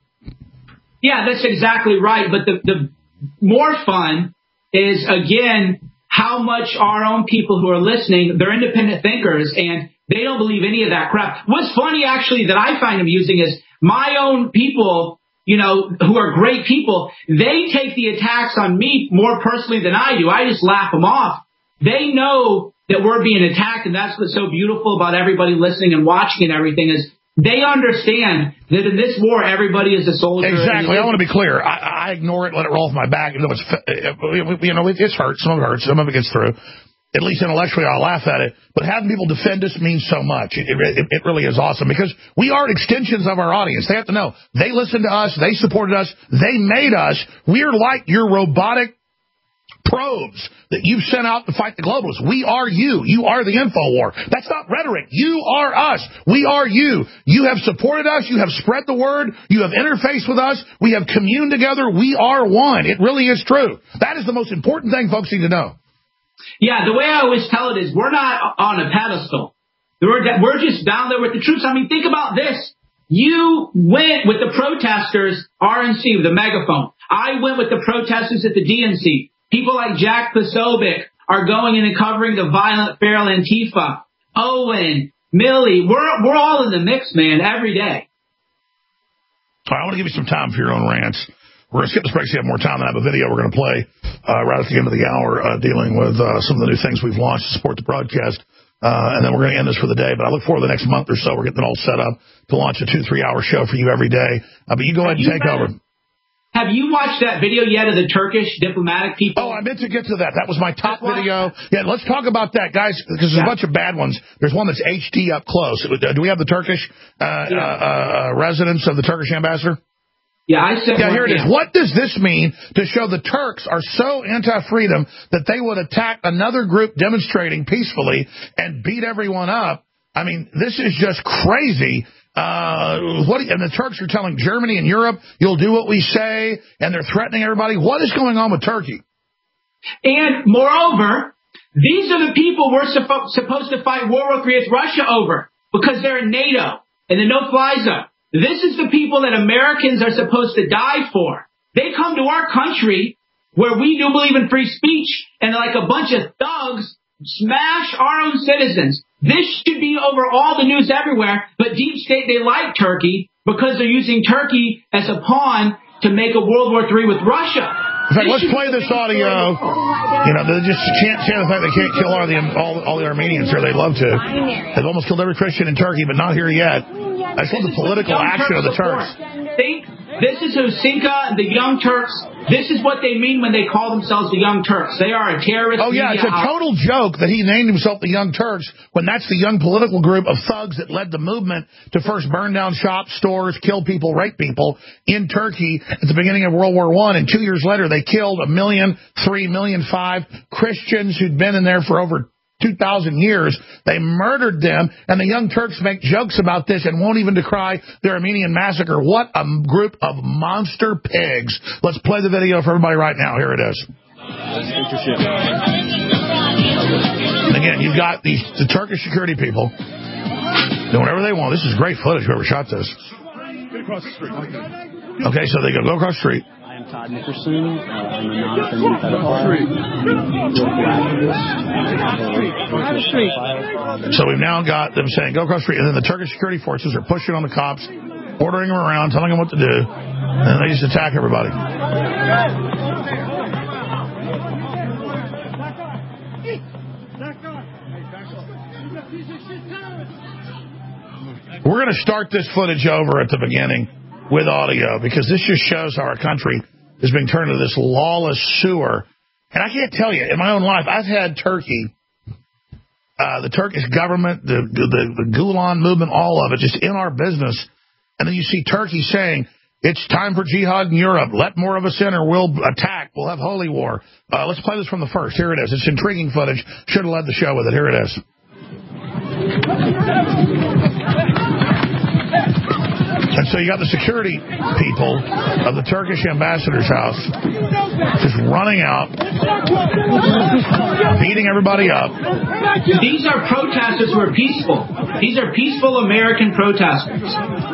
Yeah, that's exactly right. But the more fun is, again, how much our own people who are listening, they're independent thinkers, and they don't believe any of that crap. What's funny, actually, that I find amusing is my own people, you know, who are great people, they take the attacks on me more personally than I do. I just laugh them off. They know that we're being attacked, and that's what's so beautiful about everybody listening and watching and everything is they understand that in this war, everybody is a soldier. Exactly. I want to be clear. I ignore it, let it roll off my back. Even though it's hurt. Some of it hurts. Some of it gets through. At least intellectually, I'll laugh at it. But having people defend us means so much. It really is awesome because we are extensions of our audience. They have to know. They listened to us. They supported us. They made us. We're like your robotic probes that you've sent out to fight the globalists. We are you. You are the InfoWar. That's not rhetoric. You are us. We are you. You have supported us. You have spread the word. You have interfaced with us. We have communed together. We are one. It really is true. That is the most important thing folks need to know. Yeah, the way I always tell it is we're not on a pedestal. We're just down there with the troops. I mean, think about this. You went with the protesters, RNC, with the megaphone. I went with the protesters at the DNC. People like Jack Posobiec are going in and covering the violent, feral Antifa. Owen, Millie, we're all in the mix, man, every day. All right, I want to give you some time for your own rants. We're going to skip this break so you have more time and have a video we're going to play right at the end of the hour dealing with some of the new things we've launched to support the broadcast. And then we're going to end this for the day. But I look forward to the next month or so. We're getting it all set up to launch a 2-3 hour show for you every day. But you go ahead and take over. Have you watched that video yet of the Turkish diplomatic people? Oh, I meant to get to that. That was my top video. Yeah, let's talk about that, guys, because there's a bunch of bad ones. There's one that's HD up close. Do we have the Turkish residence of the Turkish ambassador? Yeah, I said. Yeah, here it is. What does this mean to show the Turks are so anti-freedom that they would attack another group demonstrating peacefully and beat everyone up? I mean, this is just crazy. And the Turks are telling Germany and Europe, you'll do what we say, and they're threatening everybody. What is going on with Turkey? And moreover, these are the people we're supposed to fight World War III with Russia over because they're in NATO and the no-fly zone. This is the people that Americans are supposed to die for. They come to our country where we do believe in free speech and like a bunch of thugs smash our own citizens. This should be over all the news everywhere, but deep state, they like Turkey because they're using Turkey as a pawn to make a World War III with Russia. In fact, let's play this audio. You know, they just can't stand the fact they can't kill all the Armenians here. They'd love to. They've almost killed every Christian in Turkey, but not here yet. I just love the political action of the Turks. This is who Sinca, the Young Turks, this is what they mean when they call themselves the Young Turks. They are a terrorist. Oh, yeah, it's a total joke that he named himself the Young Turks when that's the young political group of thugs that led the movement to first burn down shops, stores, kill people, rape people in Turkey at the beginning of World War I. And 2 years later, they killed 1 million, 3 million, 5 Christians who'd been in there for over 2,000 years. They murdered them, and the Young Turks make jokes about this and won't even decry the Armenian massacre. What a group of monster pigs. Let's play the video for everybody right now. Here it is. And again, you've got the Turkish security people doing whatever they want. This is great footage, whoever shot this. Okay, so they go across the street. Todd Nickerson. I'm a non-offending pedophile. So we've now got them saying, go across the street, and then the Turkish security forces are pushing on the cops, ordering them around, telling them what to do, and they just attack everybody. We're going to start this footage over at the beginning with audio, because this just shows how our country is being turned into this lawless sewer. And I can't tell you, in my own life, I've had Turkey, the Turkish government, the Gulen movement, all of it, just in our business. And then you see Turkey saying, it's time for jihad in Europe. Let more of us in or we'll attack. We'll have holy war. Let's play this from the first. Here it is. It's intriguing footage. Should have led the show with it. Here it is. And so you got the security people of the Turkish ambassador's house just running out, beating everybody up. These are protesters who are peaceful. These are peaceful American protesters.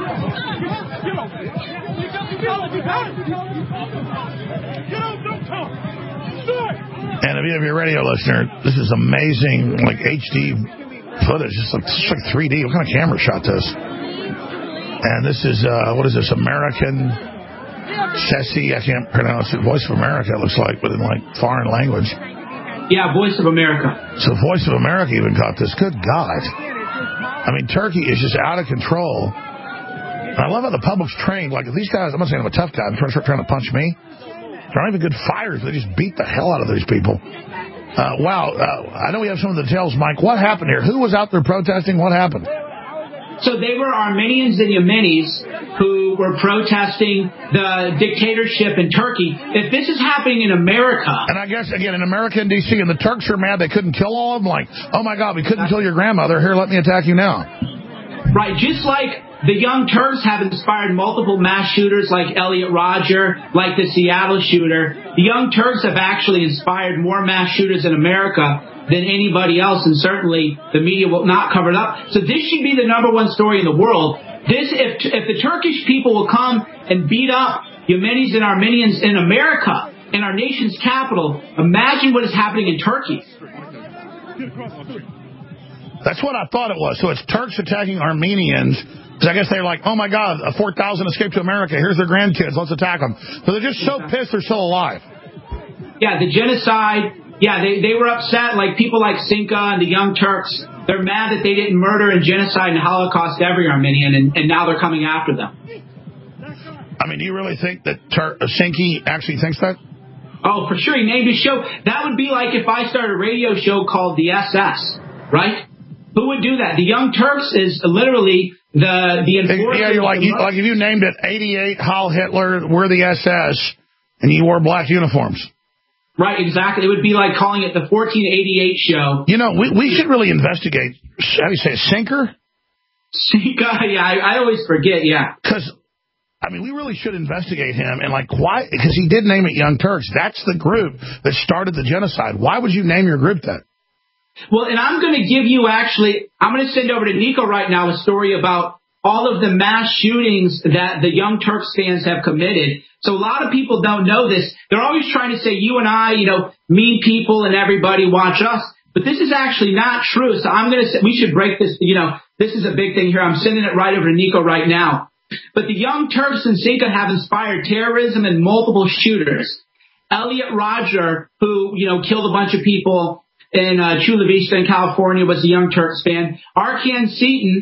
And if you have your radio listener, this is amazing, like HD footage. It's like 3D. What kind of camera shot this? And this is, what is this, American Sessi? I can't pronounce it. Voice of America, it looks like, but in like foreign language. Yeah, Voice of America. So Voice of America even caught this. Good God. I mean, Turkey is just out of control. And I love how the public's trained. Like, these guys, I'm not saying I'm a tough guy. I'm trying to punch me. They're not even good fighters. They just beat the hell out of these people. Wow. I know we have some of the details, Mike. What happened here? Who was out there protesting? What happened? So they were Armenians and Yemenis who were protesting the dictatorship in Turkey. If this is happening in America... And I guess, again, in America and D.C., and the Turks are mad they couldn't kill all of them. Like, oh, my God, we couldn't kill your grandmother. Here, let me attack you now. Right, just like the Young Turks have inspired multiple mass shooters like Elliot Rodger, like the Seattle shooter. The Young Turks have actually inspired more mass shooters in America than anybody else, and certainly the media will not cover it up. So this should be the #1 story in the world. If the Turkish people will come and beat up Yemenis and Armenians in America, in our nation's capital, imagine what is happening in Turkey. That's what I thought it was. So it's Turks attacking Armenians. Because I guess they're like, oh, my God, 4,000 escaped to America. Here's their grandkids. Let's attack them. So they're just so pissed they're still alive. Yeah, the genocide. Yeah, they were upset, like people like Sinca and the Young Turks. They're mad that they didn't murder and genocide and Holocaust every Armenian, and now they're coming after them. I mean, do you really think that Sinca actually thinks that? Oh, for sure. He named his show. That would be like if I started a radio show called The SS, right? Who would do that? The Young Turks is literally the enforcer. Yeah, you're like if you named it 88 Heil Hitler, we're the SS, and you wore black uniforms. Right, exactly. It would be like calling it the 1488 show. You know, we should really investigate, how do you say, Sinker? Sinca, yeah, I always forget, yeah. Because, I mean, we really should investigate him. And, like, why? Because he did name it Young Turks. That's the group that started the genocide. Why would you name your group that? Well, and I'm going to give you I'm going to send over to Nico right now a story about all of the mass shootings that the Young Turks fans have committed. So a lot of people don't know this. They're always trying to say you and I, mean people and everybody watch us. But this is actually not true. So I'm going to say we should break this. This is a big thing here. I'm sending it right over to Nico right now. But the Young Turks and Sinca have inspired terrorism and multiple shooters. Elliot Rodger, who, killed a bunch of people in Chula Vista in California, was a Young Turks fan. Arkan Seaton,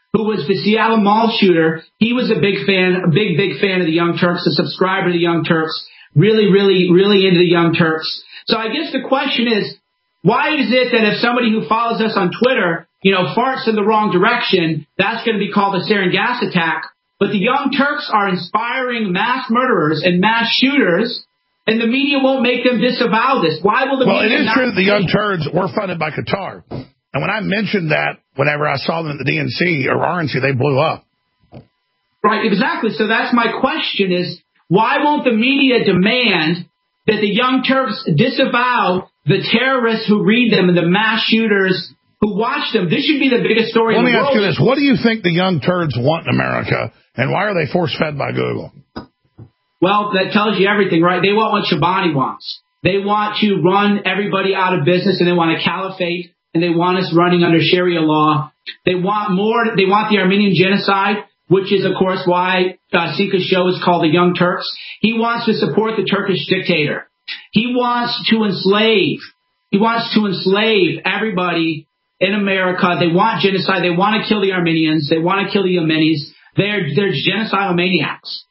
who was the Seattle Mall shooter, he was a big fan of the Young Turks, a subscriber to the Young Turks, really into the Young Turks. So I guess the question is, why is it that if somebody who follows us on Twitter, farts in the wrong direction, that's going to be called a sarin gas attack? But the Young Turks are inspiring mass murderers and mass shooters, and the media won't make them disavow this. Why will the media? Well, it is true that the Young Turds were funded by Qatar. And when I mentioned that, whenever I saw them at the DNC or RNC, they blew up. Right, exactly. So that's my question is, why won't the media demand that the Young Turks disavow the terrorists who read them and the mass shooters who watch them? This should be the biggest story in the world. Let me ask you this. What do you think the Young Turds want in America, and why are they force-fed by Google? Well, that tells you everything, right? They want what Shabani wants. They want to run everybody out of business, and they want a caliphate, and they want us running under Sharia law. They want more. They want the Armenian genocide, which is, of course, why Sika's show is called The Young Turks. He wants to support the Turkish dictator. He wants to enslave. He wants to enslave everybody in America. They want genocide. They want to kill the Armenians. They want to kill the Yemenis. They're genocidal maniacs.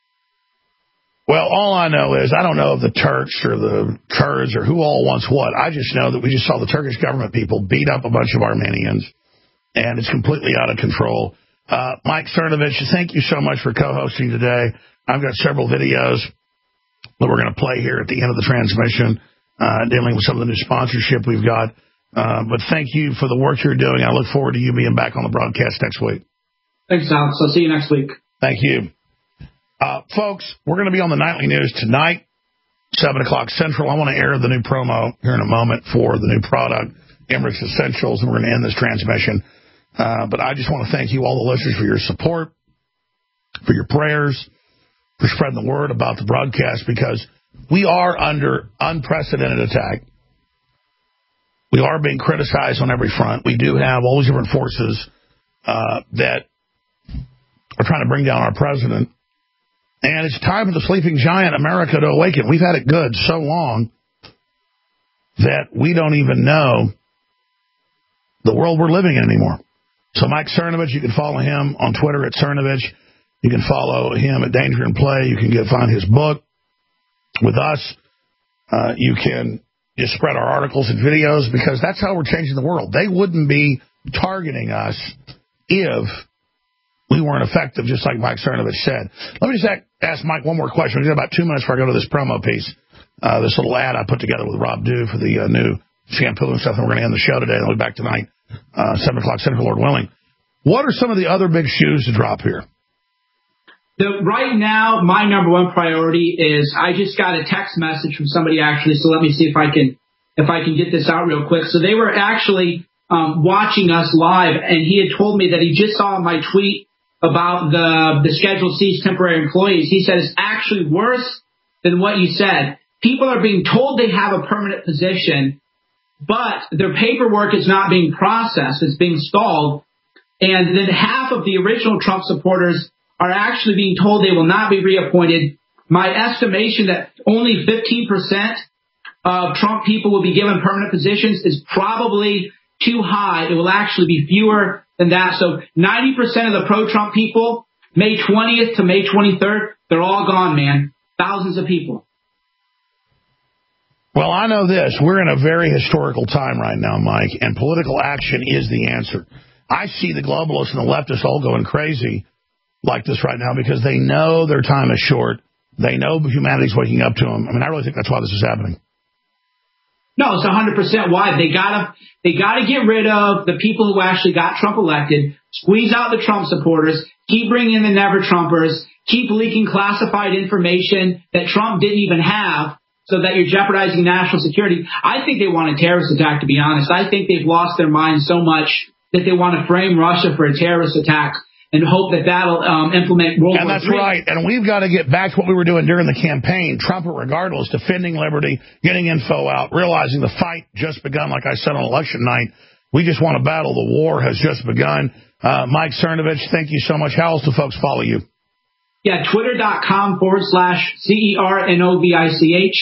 Well, all I know is I don't know if the Turks or the Kurds or who all wants what. I just know that we just saw the Turkish government people beat up a bunch of Armenians, and it's completely out of control. Mike Cernovich, thank you so much for co-hosting today. I've got several videos that we're going to play here at the end of the transmission, dealing with some of the new sponsorship we've got. But thank you for the work you're doing. I look forward to you being back on the broadcast next week. Thanks, Alex. I'll see you next week. Thank you. Folks, we're going to be on the nightly news tonight, 7 o'clock Central. I want to air the new promo here in a moment for the new product, Emmerich's Essentials, and we're going to end this transmission. But I just want to thank you, all the listeners, for your support, for your prayers, for spreading the word about the broadcast, because we are under unprecedented attack. We are being criticized on every front. We do have all these different forces that are trying to bring down our president. And it's time for the sleeping giant, America, to awaken. We've had it good so long that we don't even know the world we're living in anymore. So Mike Cernovich, you can follow him on Twitter at Cernovich. You can follow him at Danger and Play. You can find his book with us. You can just spread our articles and videos, because that's how we're changing the world. They wouldn't be targeting us if we weren't effective, just like Mike Cernovich said. Let me just ask Mike one more question. We've got about 2 minutes before I go to this promo piece, this little ad I put together with Rob Dew for the new shampoo and stuff, and we're going to end the show today, and we'll be back tonight, 7 o'clock Central, Lord willing. What are some of the other big shoes to drop here? Right now, my number one priority is, I just got a text message from somebody, actually, so let me see if I can get this out real quick. So they were actually watching us live, and he had told me that he just saw my tweet about the Schedule C's temporary employees. He said it's actually worse than what you said. People are being told they have a permanent position, but their paperwork is not being processed. It's being stalled. And then half of the original Trump supporters are actually being told they will not be reappointed. My estimation that only 15% of Trump people will be given permanent positions is probably too high. It will actually be fewer than that. So 90% of the pro-Trump people, May 20th to May 23rd, they're all gone, man. Thousands of people. Well, I know this. We're in a very historical time right now, Mike, and political action is the answer. I see the globalists and the leftists all going crazy like this right now because they know their time is short. They know humanity's waking up to them. I mean, I really think that's why this is happening. No, it's 100% why. They gotta get rid of the people who actually got Trump elected, squeeze out the Trump supporters, keep bringing in the never-Trumpers, keep leaking classified information that Trump didn't even have, so that you're jeopardizing national security. I think they want a terrorist attack, to be honest. I think they've lost their minds so much that they want to frame Russia for a terrorist attack and hope that that'll implement World War III. And that's right. And we've got to get back to what we were doing during the campaign, Trump regardless, defending liberty, getting info out, realizing the fight just begun, like I said on election night. We just want to battle. The war has just begun. Mike Cernovich, thank you so much. How else do folks follow you? Yeah, twitter.com/CERNOVICH.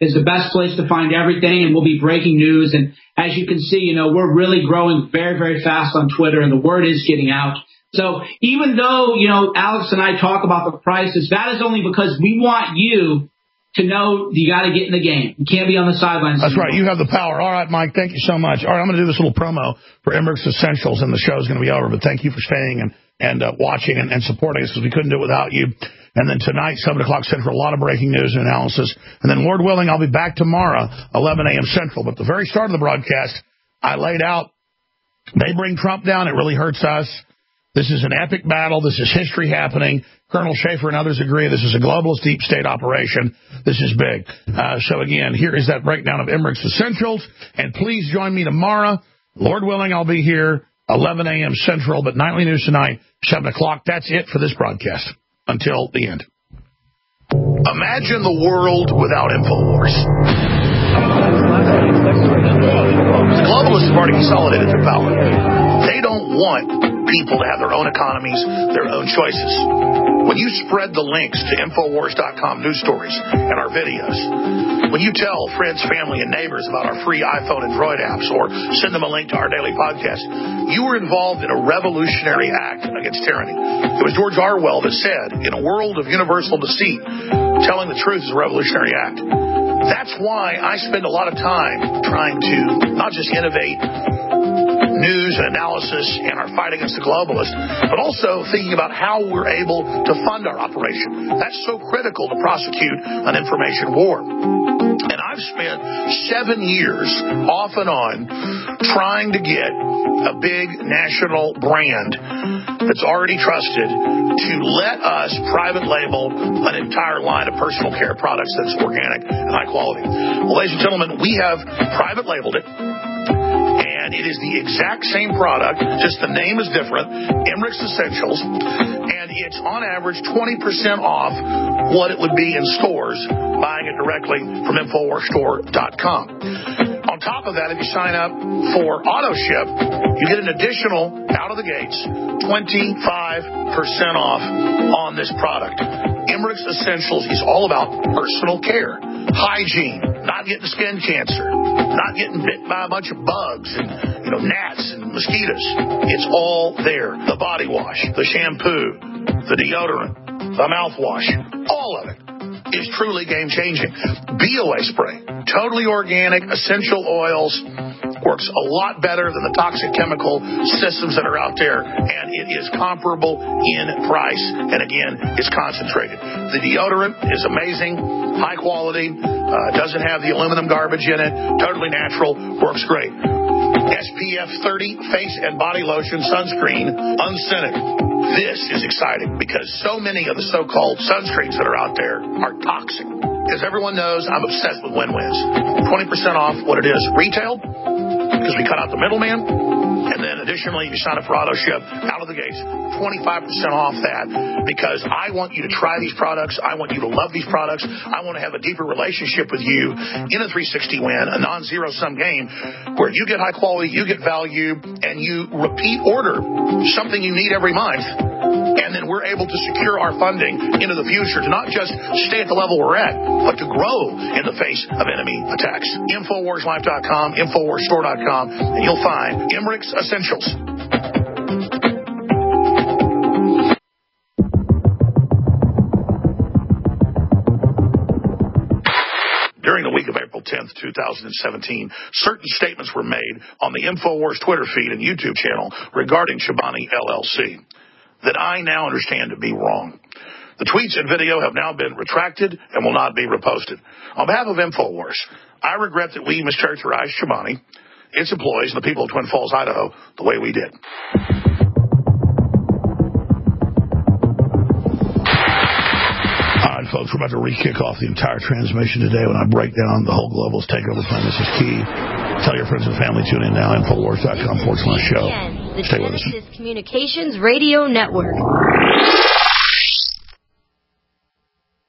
is the best place to find everything, and we'll be breaking news. And as you can see, we're really growing very, very fast on Twitter, and the word is getting out. So even though, Alex and I talk about the prices, that is only because we want you to know you got to get in the game. You can't be on the sidelines. That's right. You have the power. All right, Mike, thank you so much. All right, I'm going to do this little promo for Emmerich's Essentials, and the show's going to be over. But thank you for staying and watching and supporting us, because we couldn't do it without you. And then tonight, 7 o'clock Central, a lot of breaking news and analysis. And then, Lord willing, I'll be back tomorrow, 11 a.m. Central. But at the very start of the broadcast, I laid out, they bring Trump down, it really hurts us. This is an epic battle. This is history happening. Colonel Schaefer and others agree this is a globalist deep state operation. This is big. So, again, here is that breakdown of Emmerich's Essentials. And please join me tomorrow. Lord willing, I'll be here, 11 a.m. Central. But nightly news tonight, 7 o'clock. That's it for this broadcast. Until the end. Imagine the world without InfoWars. The globalists have already consolidated their power. They don't want people to have their own economies, their own choices. When you spread the links to Infowars.com news stories and our videos, when you tell friends, family, and neighbors about our free iPhone and Droid apps, or send them a link to our daily podcast, you were involved in a revolutionary act against tyranny. It was George Orwell that said, in a world of universal deceit, telling the truth is a revolutionary act. That's why I spend a lot of time trying to not just innovate news and analysis and our fight against the globalists, but also thinking about how we're able to fund our operation. That's so critical to prosecute an information war. And I've spent 7 years off and on trying to get a big national brand that's already trusted to let us private label an entire line of personal care products that's organic and high quality. Well, ladies and gentlemen, we have private labeled it. And it is the exact same product, just the name is different, Emmerich's Essentials, and it's on average 20% off what it would be in stores, buying it directly from InfoWarsStore.com. On top of that, if you sign up for AutoShip, you get an additional, out of the gates, 25% off on this product. Emmerich's Essentials is all about personal care, hygiene, not getting skin cancer, not getting bit by a bunch of bugs and gnats and mosquitoes. It's all there. The body wash, the shampoo, the deodorant, the mouthwash, all of it is truly game-changing. BOA spray, totally organic, essential oils, works a lot better than the toxic chemical systems that are out there, and it is comparable in price, and again, it's concentrated. The deodorant is amazing, high quality, doesn't have the aluminum garbage in it, totally natural, works great. SPF 30 face and body lotion sunscreen, unscented. This is exciting because so many of the so-called sunscreens that are out there are toxic. As everyone knows, I'm obsessed with win-wins. 20% off what it is retail, because we cut out the middleman. And then additionally, if you sign up for AutoShip, out of the gates, 25% off that, because I want you to try these products. I want you to love these products. I want to have a deeper relationship with you in a 360 win, a non-zero-sum game, where you get high quality, you get value, and you repeat order something you need every month. And then we're able to secure our funding into the future to not just stay at the level we're at, but to grow in the face of enemy attacks. InfoWarsLife.com, InfoWarsStore.com, and you'll find Emmerich's Essentials. During the week of April 10th, 2017, certain statements were made on the InfoWars Twitter feed and YouTube channel regarding Chobani LLC that I now understand to be wrong. The tweets and video have now been retracted and will not be reposted. On behalf of InfoWars, I regret that we mischaracterized Chobani, its employees, and the people of Twin Falls, Idaho, the way we did. All right, folks, we're about to re-kick off the entire transmission today when I break down the whole globalist takeover plan. This is key. Tell your friends and family, tune in now, Infowars.com/show. The Genesis Communications Radio Network.